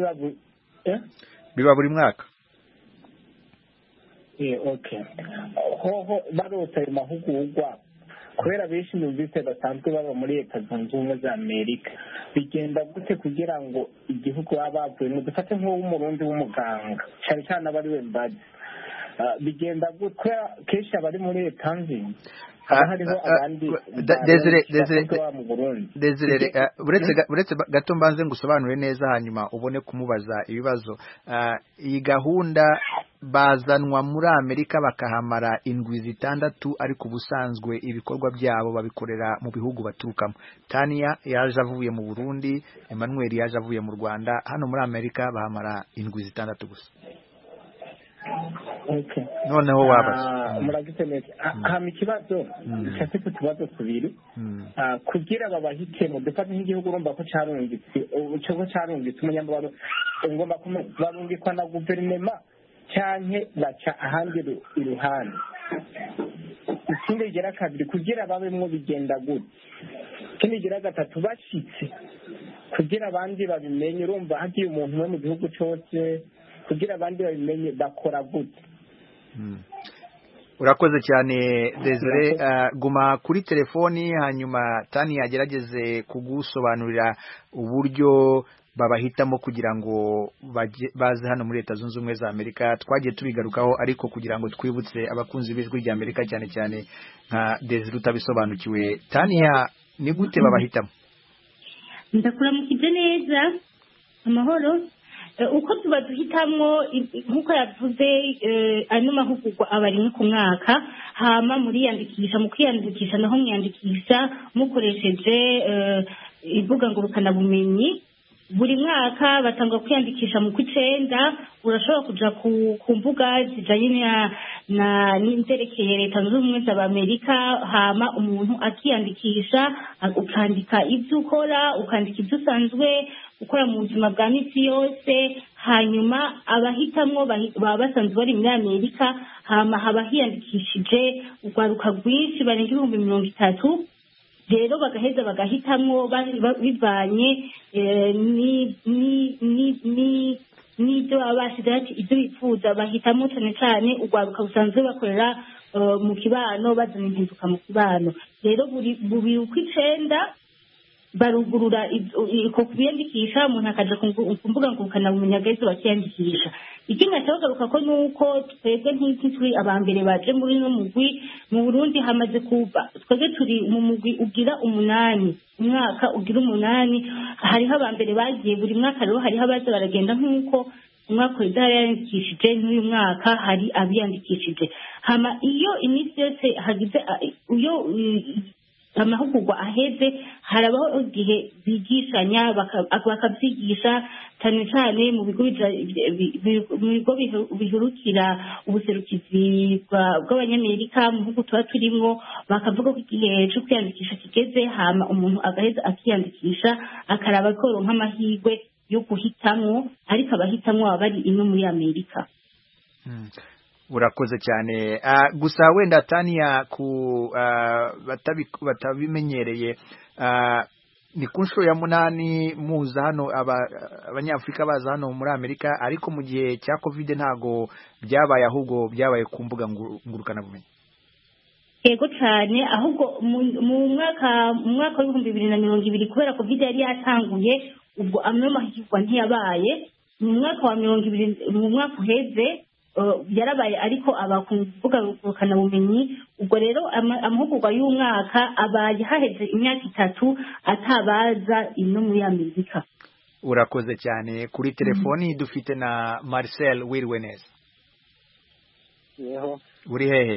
Biba buri mwaka. Okay. Hoho barota ayo mahugurwa kubera benshi numvise basanzwe baba muri Leta Zunze Ubumwe za Amerika, bigenda gute kugira ngo igihugu baba bavuyemo, dufate nk'umurundi w'umuganga cyane cyane abari we mbazi, bigenda gute? Kenshi abari muri Leta nzima hariho abandi Desire, uretse gato mbanze ngusobanure neza hanyuma ubone kumubaza ibibazo. Iyi gahunda bazanwa muri Amerika bakahamara 6, ariko ubusanzwe ibikorwa byabo babikorera mu bihugu baturukamo. Tania yaje avuye mu Burundi, Emmanuel yaje avuye mu Rwanda. Hano muri Amerika bahamara 6 gusa. Okay. Noneho wabaza. Muragize neza. Hama ikibazo cyafite utubazo tubiri. Kugira babahitemo, dufate nk'igihugu urumva ko carungitse umunyamabanga ngomba barungikwa na guverinoma cyanke baca ahandi iruhande. Ikindi gira kabiri, kugira babemwo bigenda gute? Ikindi gira gatatu, bashitse kugira abandi babimenye, urumva hagiye umuntu we mu gihugu cyose, kugira abandi babimenye bakora gute? Urakoze cyane Desire. Guma kuri telefoni hanyuma Tani yagerageze kugusobanurira uburyo babahitamo kugira ngo baze hano muri Leta Zunze Ubumwe za Amerika. Twagiye tubigarukaho, ariko kugira ngo twibutse abakunzi b'ijwi rya Amerika cyane cyane nka Desire utabisobanukiwe, Tania, ni gute babahitamo? Ndakuramukije neza, amahoro. Uko tuba duhitamwo nk'uko yavuze, ano mahugurwa aba rimwe ku mwaka, hama muriyandikisha. Mu kwiyandikisha naho mwiyandikisha mukoresheje imbuga ngurukanabumenyi. Buri mwaka batanga kwiyandikisha mu kw'icenda. Urashobora kuja ku mbuga zijanye n'interekeye Leta Zunze Ubumwe za Amerika, hama umuntu akiyandikisha, ukandika ibyo ukora, ukandika ibyo usanzwe ukora mu buzima bwa misi yose. Hanyuma abahitamwo baba basanzwe bari muri Amerika, hama haba hiyandikishije urwaruka rwinshi barenga 30,000. Rero bagaheza bagahitamwo bivanye n'ibyo babashije, ati ibyo bifuza. Bahitamo cyane cyane urwaruka rusanzwe bakorera mu kibano, bazana impinduka mu kibano. Rero buri uko 9 barugurura ko kwiyandikisha, umuntu akaja ku mbuga ngurukanabumenyi agaheza bakiyandikisha. Ikindi nashobora ko nuko twebwe ntituri abambere baje muri no mugwi. Mu Burundi hamaze kuba, twebwe turi mu mugwi ugira 8, umwaka ugira 8. Hariho abambere bagiye buri mwaka, rero hariho abaza baragenda nk'uko umwaka w'idayandikishije, n'uyu mwaka hari abiyandikishije. Hama iyo iminsi yose hagize iyo amahugurwa aheze, harabaho igihe bigishanya bakabyigisha cyane cyane mu bigo bihurukira ubuserukizi bw'abanyamerika mu bihugu tuba turimo. Bakavuga ko igihe cyo kwiyandikisha kigeze, hama umuntu agaheza akiyandikisha, akaraba ko ronka amahirwe yo guhitamwo, ariko abahitamwo baba bari ino muri Amerika. Urakoze cyane. Gusa wenda Tania, ku batabimenyereye, ni ku nshuro ya 8 muza hano, abanyafurika baza hano muri Amerika, ariko mu gihe cya COVID ntago byabaye, ahubwo byabaye ku mbuga ngurukanabumenyi. Yego cyane, ahubwo mu mwaka wa 2020 kubera COVID yari yatanguye, ubwo amwe mahirwa ntiyabaye. Mu mwaka wa 2020, mu mwaka uheze yarabaye, ariko abakumvuga ngurukana bumenyi. Ubwo rero amahugurwa y'umwaka abaye haheze imyaka 3 atabaza ino muri Amerika. Urakoze cyane. Kuri telefoni dufite na Marcel Wirwenes. Yeho. Uri hehe?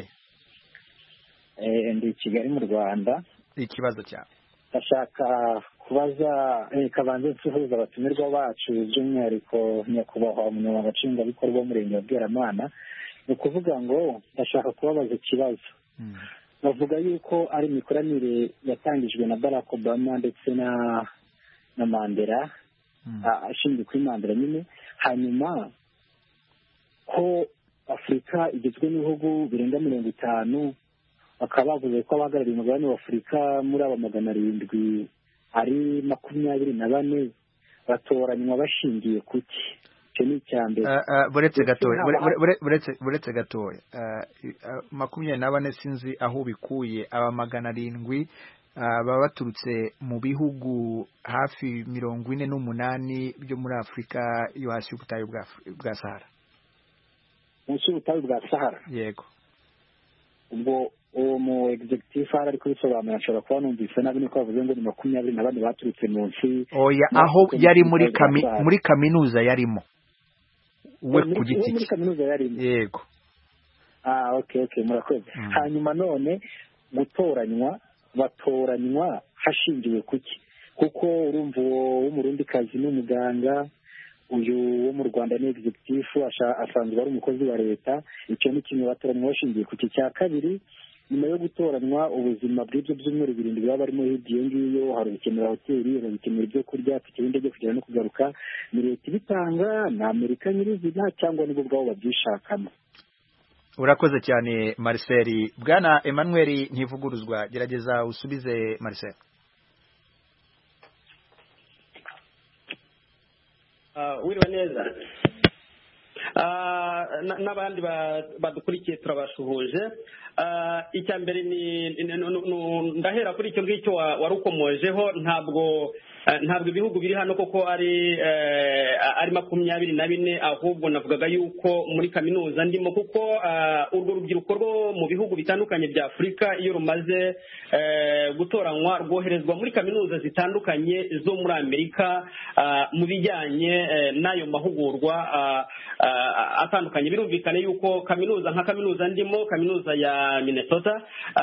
Ndi Kigali mu Rwanda. Ikibazo cyawe? Ndashaka kubaza kabanze nsuhuza abatumirwa bacu, by'umwihariko nyakubahwa umunyamabanga nshingwabikorwa w'umurenge wa Bweramana. Ni ukuvuga ngo ndashaka kubabaza ikibazo. Bavuga yuko ari imikoranire yatangijwe na Barack Obama ndetse na Mandela, ashingiye kuri Mandela nyine. Hanyuma ko Afurika igizwe n'ibihugu birenga 50, bakaba bavuze ko abahagarariye umugabane wa Afurika muri aba 700 ari 24 batoranywa bashingiye kuki? Icyo ni icyambere. Buretse gatoya, 24 sinzi aho bikuye. Aba 700 baba baturutse mu bihugu hafi 48 byo muri Afurika yo hasi y'ubutayu bwa Sahara. Munsi y'ubutayu bwa Sahara? Yego. Ubwo uwo mu executive ari kubisobanura, ashobora kuba numvise nabi, niko bavuze ngo ni 24 baturutse munsi. Oya, aho yari muri kaminuza yarimo we ku giti cye. Muri kaminuza yarimo? Yego. Okay, murakoze. Hanyuma none gutoranywa, batoranywa hashingiwe kuki? Kuko urumva uwo Murundikazi n'umuganga, uyu wo mu Rwanda ni executive, asanzwe ari umukozi wa leta. Icyo ni kimwe, batoranywa bashingiye kuki? Cya kabiri, nyuma yo gutoranywa, ubuzima bw'ibyo byumweru 7 baba barimo hirya ngiyo, hari ubikenera hoteli, hari ubikenera ibyo kurya, tukirinde byo kugera no kugaruka. Ni leta ibitanga na Amerika nyirizina, cyangwa nibo bwabo babyishakamo? Urakoze cyane Marcel. Bwana Emmanuel Ntivuguruzwa, gerageza usubize Marcel. Wiriwe neza. n'abandi badukurikiye turabashuhuje. Icya mbere ndahera kuri icyo ngicyo warukomojeho. Ntabwo ibihugu biri hano koko ari 24, ahubwo navugaga yuko muri kaminuza ndimo, kuko urwo rubyiruko rwo mu bihugu bitandukanye bya Afurika iyo rumaze gutoranywa rwoherezwa muri kaminuza zitandukanye zo muri Amerika mu bijyanye n'ayo mahugurwa atandukanye. Birumvikane yuko kaminuza nka kaminuza ndimo, kaminuza ya Minnesota,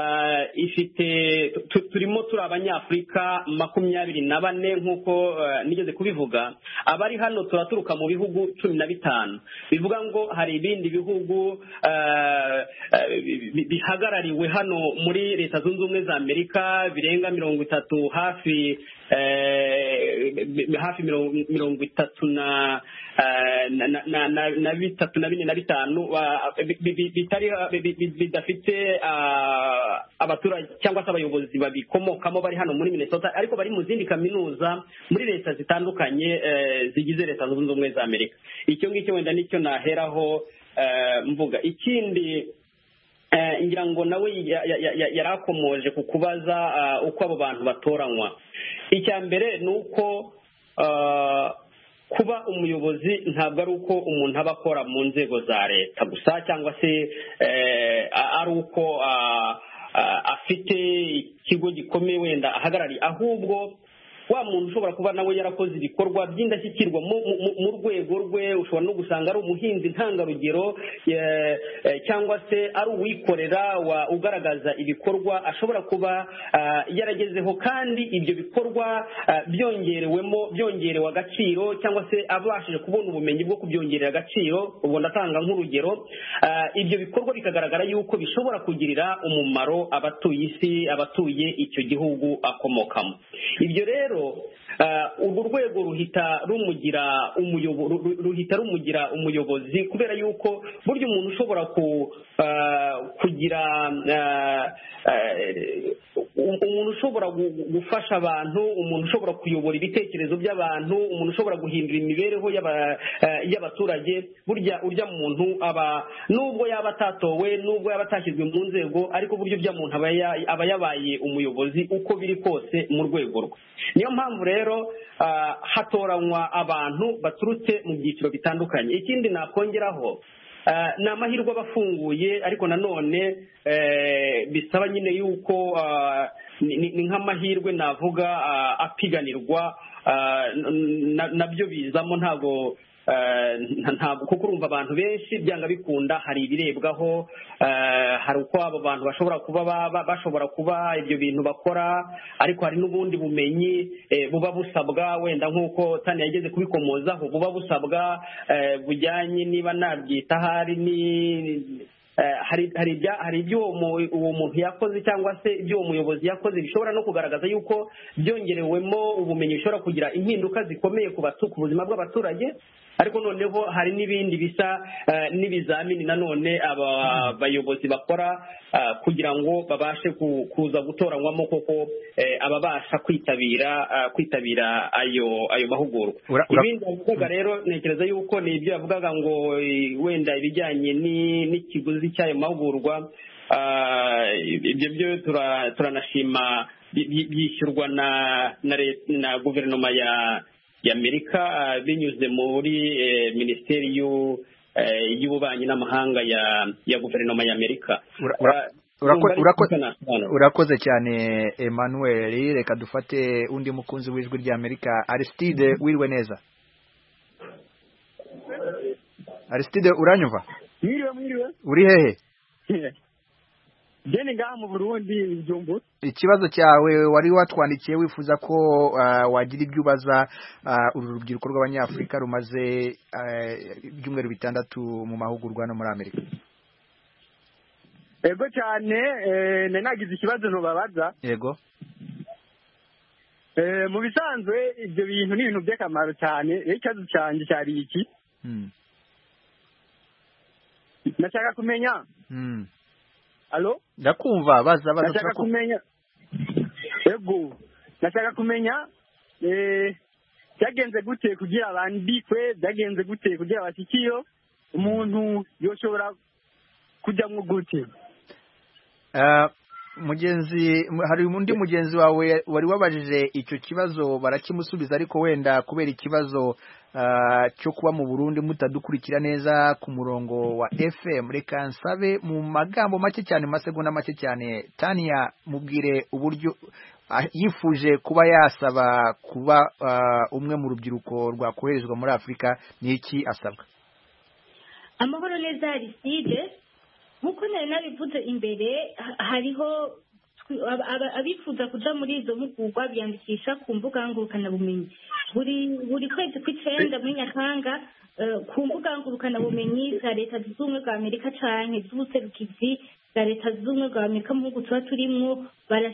turimo turi Abanyafurika 24 nk'uko nigeze kubivuga. Abari hano turaturuka mu bihugu 15, bivuga ngo hari ibindi bihugu bihagarariwe hano muri Leta Zunze Ubumwe za Amerika birenga 30, hafi 33 bidafite abaturage cyangwa se abayobozi babikomokamo bari hano muri Minnesota, ariko bari mu zindi kaminuza muri leta zitandukanye zigize Leta Zunze Ubumwe za Amerika. Icyo ngicyo wenda nicyo naheraho mvuga. Ikindi ngira ngo nawe yarakomoje ku kubaza uko abo bantu batoranywa. Icya mbere ni uko kuba umuyobozi ntabwo ari uko umuntu aba akora mu nzego za leta gusa, cyangwa se ari uko afite ikigo gikomeye wenda ahagarariye, ahubwo wa muntu ushobora kuba nawe yarakoze ibikorwa by'indashyikirwa mu rwego rwe. Ushobora no gusanga ari umuhinzi ntangarugero, cyangwa se ari uwikorera ugaragaza ibikorwa ashobora kuba yaragezeho, kandi ibyo bikorwa byongerewe agaciro, cyangwa se abashije kubona ubumenyi bwo kubyongerera agaciro. Ubwo ndatanga nk'urugero, ibyo bikorwa bikagaragara yuko bishobora kugirira umumaro abatuye isi, abatuye icyo gihugu akomokamo. Ibyo rero urwo rwego ruhita rumugira umuyobozi, kubera yuko burya umuntu ushobora kugira umuntu ushobora gufasha abantu, umuntu ushobora kuyobora ibitekerezo by'abantu, umuntu ushobora guhindura imibereho y'abaturage. Burya urya muntu nubwo yaba atatowe, nubwo yaba atashyizwe mu nzego, ariko burya urya muntu aba yabaye umuyobozi uko biri kose mu rwego rwe. Niyo mpamvu rero hatoranywa abantu baturutse mu byiciro bitandukanye. Ikindi nakongeraho, ni amahirwe aba afunguye, ariko nanone bisaba nyine yuko ni nk'amahirwe navuga apiganirwa, nabyo bizamo. ntabwo kuko urumva abantu benshi byanga bikunda hari ibirebwaho, hari uko abo bantu bashobora kuba ibyo bintu bakora, ariko hari n'ubundi bumenyi buba busabwa, wenda nk'uko Tani yageze kubikomozaho, buba busabwa bujyanye, niba nabyita hari ibyo uwo muntu yakoze, cyangwa se ibyo uwo muyobozi yakoze bishobora no kugaragaza yuko byongerewemo ubumenyi bishobora kugira impinduka zikomeye ku buzima bw'abaturage. Ariko noneho hari n'ibindi bisa n'ibizamini nanone aba bayobozi bakora kugira ngo babashe kuza gutoranywamo koko ababasha kwitabira ayo mahugurwa. Ibindi bavuga rero ntekereza yuko ni ibyo yavugaga ngo wenda ibijyanye n'ikiguzi cy'ayo mahugurwa, ibyo byo turanashima byishyurwa na guverinoma y'Amerika binyuze muri minisiteri y'ububanyi n'amahanga ya guverinoma y'Amerika. Urakoze cyane Emmanuel. Reka dufate undi mukunzi w'ijwi ry'Amerika, Aristide. Wiriwe neza Aristide, uranyumva? Mwiriwe. Uri hehe? Jeni ngaha mu Burundi, Bujumbura. Ikibazo cyawe wari watwandikiye wifuza ko wagira ibyo ubaza uru rubyiruko rw'Abanyafurika rumaze ibyumweru 6 mu mahugurwa no muri Amerika. Ego cyane, nagize ikibazo ntubabaza. Yego. Mu bisanzwe ibyo bintu ni ibintu by'akamaro cyane. Ikibazo cyanjye cyari iki? Nashaka kumenya. Allo? Ndakumva, baza nashaka kumenya. Ego. Nashaka kumenya byagenze gute kugira abandikwe, byagenze gute kugira abashyikiyo, umuntu yoshobora kujyamo gute? Hari undi mugenzi wawe wari wabajije icyo kibazo barakimusubiza, ariko wenda kubera ikibazo cyo kuba mu Burundi mutadukurikira neza ku murongo wa FM, reka nsabe mu magambo make cyane, masegonda make cyane, Tania mubwire uburyo yifuje kuba yasaba kuba umwe mu rubyiruko rwakoherezwa muri Afurika, ni iki asabwa? Amahoro neza Aristide, nk'uko nari nabivuze imbere, hariho abifuza kuja muri izo mpugurwa biyandikisha ku mbuga ngurukanabumenyi buri kwezi kw'icenda muri Nyakanga, ku mbuga ngurukanabumenyi za leta zunze ubumwe bwa Amerika canke z'ubuserukizi za leta zunze ubumwe bwa Amerika mu gihugu tuba turimwo,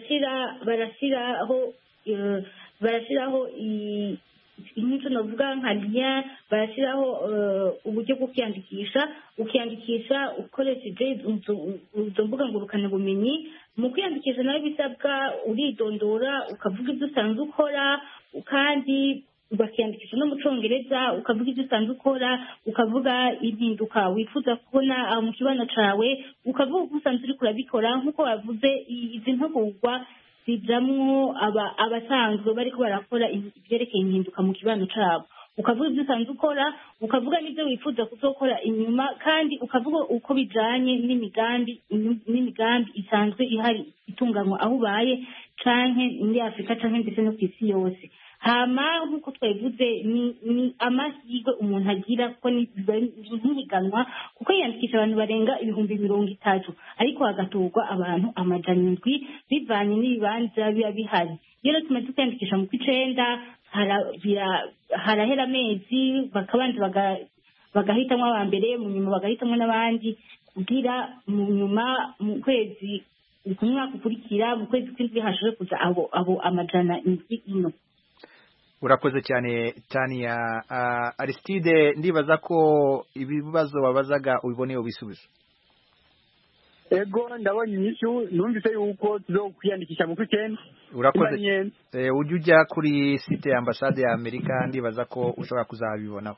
barashiraho inyito novuga nka lien, barashiraho uburyo bwo ukiyandikisha ukoresheje izo mbuga ngurukanabumenyi. Mu kwiyandikisha nawe bisabwa uridondora, ukavuga ibyo usanzwe ukora, kandi bakiyandikisha no mu Congereza, ukavuga ibyo usanzwe ukora, ukavuga impinduka wifuza kubona mu kibano cawe, ukavuga uko usanzwe uriko urabikora. Nk'uko bavuze, izi mpugurwa zijamwo abasanzwe bariko barakora ivyerekeye impinduka mu kibano cabo, ukavuga ibyo usanzwe ukora, ukavuga n'ibyo wifuza kuzokora inyuma, kandi ukavuga uko bijanye n'imigambi isanzwe ihari itunganywa aho ubaye canke muri Afurika canke ndetse no kw'isi yose. Hama nk'uko twabivuze, ni amahirwe umuntu agira, kuko ni nk'ihiganwa, kuko yiyandikisha abantu barenga 30,000, ariko hagatorwa abantu 700 bivanye n'ibibanza biba bihari. Iyo rero tumaze kwiyandikisha mu kw'icenda, harahera amezi, bakabanza bagahitamwo aba mbere, mu nyuma bagahitamwo n'abandi, kugira mu nyuma mu kwezi kumwaka ukurikira, mu kwezi kw'indwi hashobore kuza abo 700 ino. Urakoze cyane Tania. Aristide, ndibaza ko ibibazo wabazaga ubiboneye ubisubizo. Ego, ndabonye inyishu, numvise yuko tuzokwiyandikisha mu kw'icenda. Urakoze. Ujya ujya kuri site ya ambasade ya Amerika, ndibaza ko ushobora kuzabibonaho.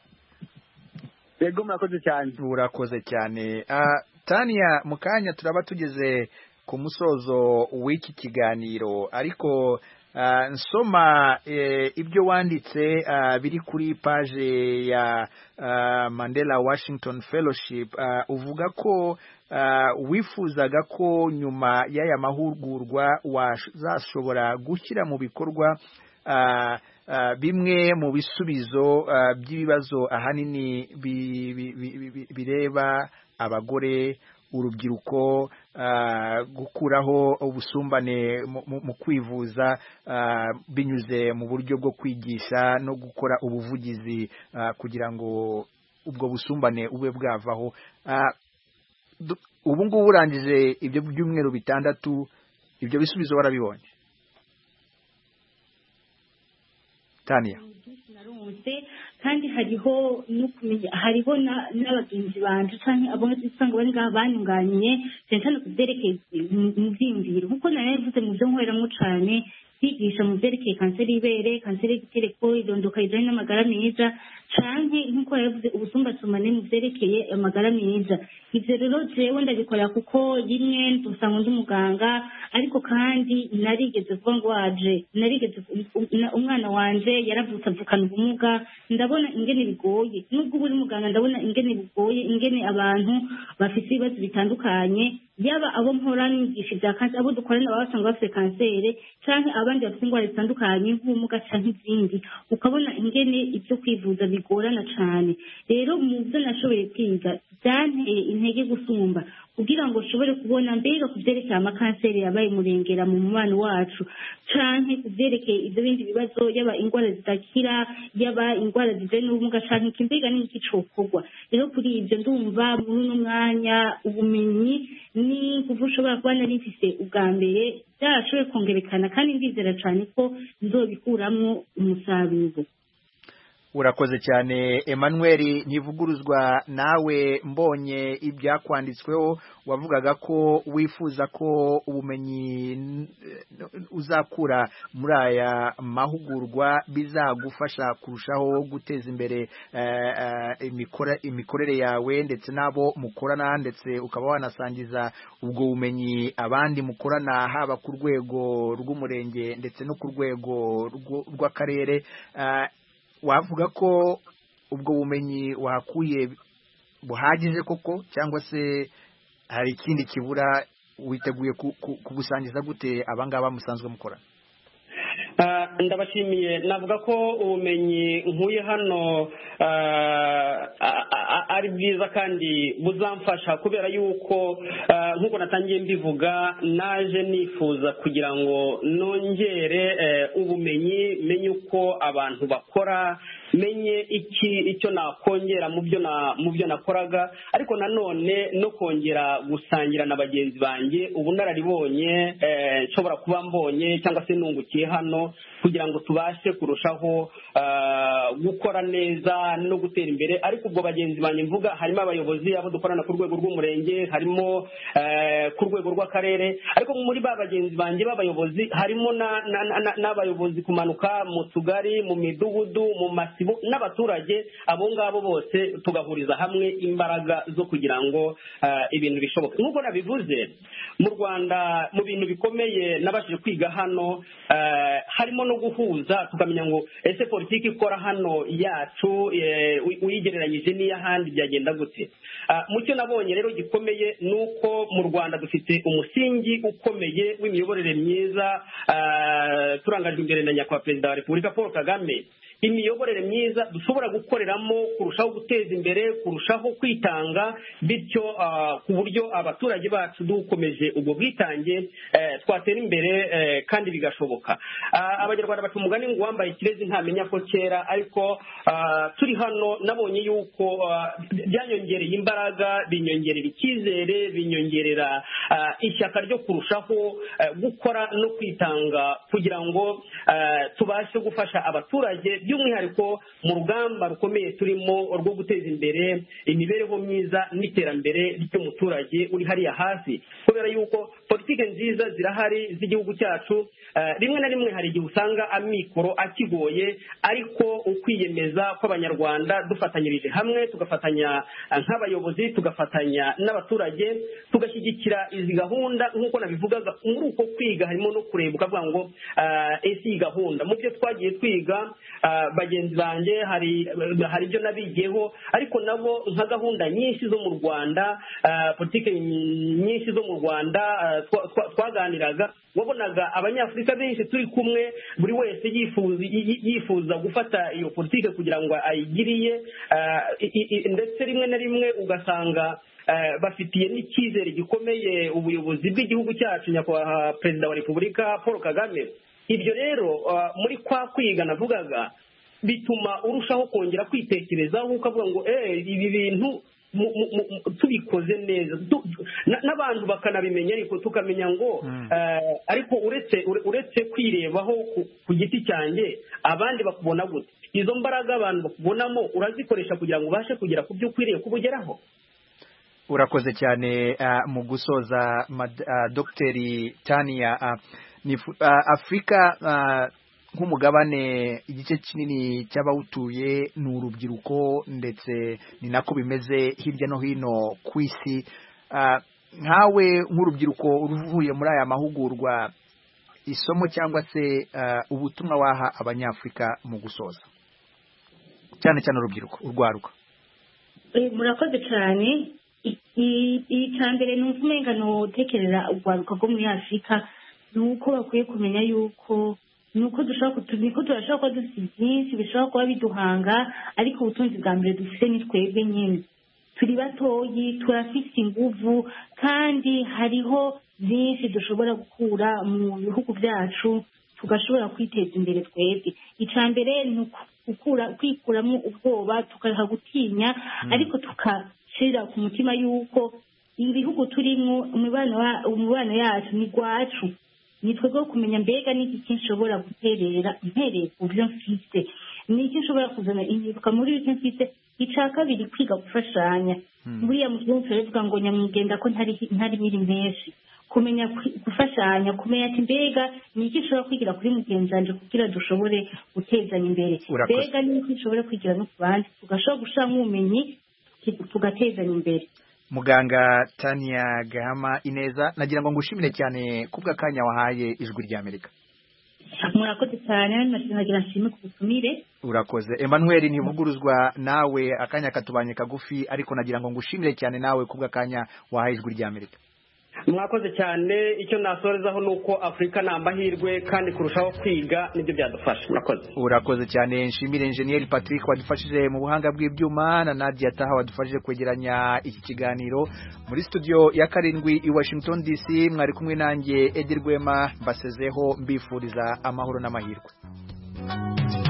Ego, murakoze cyane. Urakoze cyane. Tania, mu kanya turaba tugeze ku musozo w'iki kiganiro, ariko nsoma ibyo wanditse biri kuri page ya Mandela Washington Fellowship, uvuga ko wifuzaga ko nyuma y'aya mahugurwa wazashobora gushyira mu bikorwa bimwe mu bisubizo by'ibibazo ahanini bireba abagore, urubyiruko, gukuraho ubusumbane mu kwivuza binyuze mu buryo bwo kwigisha no gukora ubuvugizi kugira ngo ubwo busumbane ube bwavaho. Ubu ngubu urangije ibyo byumweru 6, ibyo bisubizo warabibonye? Tania, kandi hariho no kumenya, hariho n'abagenzi banje canke abo usanga bari ngaha banyunganiye cyane kubyerekeye mu byiyumviro, kuko navuze mu byo nkoreramwo cane, kwigisha mu byerekeye kanseri y'ibere, kanseri y'igitereko, idondoka rijanye n'amagara meza, canke nk'uko yavuze ubusumbasumbane mu byerekeye amagara meza. Ivyo rero jewe ndabikorera kuko rimwe dusanga ndi muganga, ariko kandi narigeze kuba ngo umwana wanje yaravutse avukana ubumuga, ndabona ingene bigoye. Nubwo uri muganga, ndabona ingene bigoye, ingene abantu bafite ibibazo bitandukanye, yaba abo mpora nigisha ibya kanseri, abo dukorana baba basanga bafite kanseri, canke abandi bafite indwara zitandukanye nk'ubumuga canke izindi, ukabona ingene ibyo kwivuza bigorana cane. Rero mu byo nashoboye kwiga byanteye intege gusumba, kugira ngo ushobore kubona mbega ku byerekeye amakanseri yabaye murengera mu mubano wacu, canke ku byerekeye ibyo bindi bibazo, yaba indwara zidakira, yaba indwara zijanye n'ubumuga, canke ikimbega n'iki cokorwa. Rero kuri ibyo ndumva muri uno mwanya ubumenyi ni kuva ushobora kuba nari mfise ubwa mbere byarashoboye kongerekana, kandi ndizera cane ko nzobikuramwo umusaruro. urakoze cyane Emmanuel Ntivuguruzwa, nawe mbonye ibyakwanditsweho wavugaga ko wifuza ko ubumenyi uzakura muri aya mahugurwa bizagufasha kurushaho guteza imbere imikorere yawe ndetse n'abo mukorana, ndetse ukaba wanasangiza ubwo bumenyi abandi mukorana, haba ku rwego rw'umurenge ndetse no ku rwego rw'akarere. Wavuga ko ubwo bumenyi wakuye buhagije koko, cyangwa se hari ikindi kibura? Witeguye kubusangiza gute abangaba musanzwe mukora? Ndabashimiye. Navuga ko ubumenyi nkuye hano ari bwiza kandi buzamfasha, kubera yuko nk'uko natangiye mbivuga, naje nifuza kugira ngo nongere ubumenyi, menye uko abantu bakora, menye icyo nakongera mu byo nakoraga, ariko nanone no kongera gusangira na bagenzi banjye ubunararibonye nshobora kuba mbonye cyangwa se nungukiye hano, kugira ngo tubashe kurushaho gukora neza no gutera imbere. Ariko ubwo bagenzi banjye mvuga, harimo abayobozi abo dukorana ku rwego rw'umurenge, harimo ku rwego rw'akarere, ariko muri ba bagenzi banjye b'abayobozi harimo n'abayobozi kumanuka mu tugari, mu midugudu, mu masibo n'abaturage. Abo ngabo bose tugahuriza hamwe imbaraga zo kugira ngo ibintu bishoboke. Nk'uko nabivuze, mu Rwanda mu bintu bikomeye nabashije kwiga hano harimo no guhuza, tukamenya ngo ese politiki ikora hano yacu uyigereranyije n'iy'ahandi byagenda gute. Mu cyo nabonye rero gikomeye ni uko mu Rwanda dufite umusingi ukomeye w'imiyoborere myiza turangajwe imbere na nyakubahwa Perezida wa Repubulika Paul Kagame. Imiyoborere myiza dushobora gukoreramo, kurushaho guteza imbere, kurushaho kwitanga, bityo ku buryo abaturage bacu dukomeje ubwo bwitange twatera imbere kandi bigashoboka. Abanyarwanda baca umugani ngo uwambaye ikirezi ntamenya ko kera, ariko turi hano nabonye yuko byanyongereye imbaraga, binyongerera icyizere, binyongerera ishyaka ryo kurushaho gukora no kwitanga, kugira ngo tubashe gufasha abaturage, by'umwihariko mu rugamba rukomeye turimo rwo guteza imbere imibereho myiza n'iterambere ry'umuturage uri hariya hasi. Kubera yuko politiki nziza zirahari z'igihugu cyacu, rimwe na rimwe hari igihe usanga amikoro akigoye, ariko ukwiyemeza kw'abanyarwanda dufatanyirije hamwe, tugafatanya nk'abayobozi, tugafatanya n'abaturage, tugashyigikira izi gahunda. Nk'uko nabivugaga, muri uko kwiga harimo no kureba ukavuga ngo ese iyi gahunda mu byo twagiye twiga, bagenzi banjye hari ibyo nabigiyeho, ariko nabo nka gahunda nyinshi zo mu Rwanda, politiki nyinshi zo mu Rwanda twaganiraga, wabonaga abanyafurika benshi turi kumwe, buri wese yifuza gufata iyo politiki kugira ngo ayigiriye, ndetse rimwe na rimwe ugasanga bafitiye n'icyizere gikomeye ubuyobozi bw'igihugu cyacu, nyakubahwa Perezida wa Repubulika Paul Kagame. Ibyo rero muri kwa kwiga navugaga bituma urushaho kongera kwitekerezaho, ukavuga ngo ibi bintu tubikoze neza, n'abantu bakanabimenya, ariko tukamenya ngo ariko uretse kwirebaho ku giti cyanjye, abandi bakubona gute? Izo mbaraga abantu bakubonamo urazikoresha kugira ngo ubashe kugera ku byo ukwiriye kubugeraho. Urakoze cyane. Mu gusoza, Dr. Tania, Afurika nk'umugabane, igice kinini cy'abawutuye ni urubyiruko, ndetse ni nako bimeze hirya no hino ku isi. Nkawe nk'urubyiruko uruvuye muri aya mahugurwa, isomo cyangwa se ubutumwa waha abanyafurika mu gusoza, cyane cyane urubyiruko, urwaruka? Murakoze cyane. Icya mbere ni umenga notekereza urwaruka rwo muri Afurika, ni uko bakwiye kumenya yuko turashobora kuba dufite byinshi bishobora kuba biduhanga, ariko ubutunzi bwa mbere dufite ni twebwe nyine. Turi batoyi, turafite inguvu, kandi hariho byinshi dushobora gukura mu bihugu byacu, tugashobora kwiteza imbere twebwe. Icya mbere ni kwikuramo ubwoba, tukareka gutinya, ariko tukashyira ku mutima yuko ibihugu turimo, umubano yacu ni rwacu. Ni twebwe kumenya mbega n'iki nshobora guterera mpereye ku byo mfite. ni iki nshobora kuzana impinduka muri ibyo mfite. Icya kabiri kwiga gufashanya, buriya mu gihugu turavuga ngo nyamugenda ko ntari nyiri menshi, kumenya gufashanya, kumenya ati mbega ni iki nshobora kwigira kuri mugenzi wanjye kugira dushobore gutezanya imbere, mbega ni iki nshobora kwigira no ku bandi tugashobora gushyiramo ubumenyi tugatezanya imbere. Muganga Tania Gahama Ineza, nagira ngo ngushimire cyane kubw'akanya wahaye Ijwi ry'Amerika. Murakoze cyane, nagira nshime ku butumire. Urakoze. Emmanuel Ntivuguruzwa, nawe akanya katubanye kagufi, ariko nagira ngo ngushimire cyane nawe kubw'akanya wahaye Ijwi ry'Amerika. Mwakoze cyane, icyo nasorezaho nuko Afrika nambahirwe kandi kurushaho kwiga nibyo byadufasha. Murakoze. Urakoze cyane, nshimire Engineer Patrick wadufashije mu buhanga bw'ibyuma na Nadia Taha wadufashije kwegeranya iki kiganiro. Muri studio ya 7 i Washington DC mwari kumwe nanjye Edir Rwema, mbasezeho mbifuriza amahoro n'amahirwe.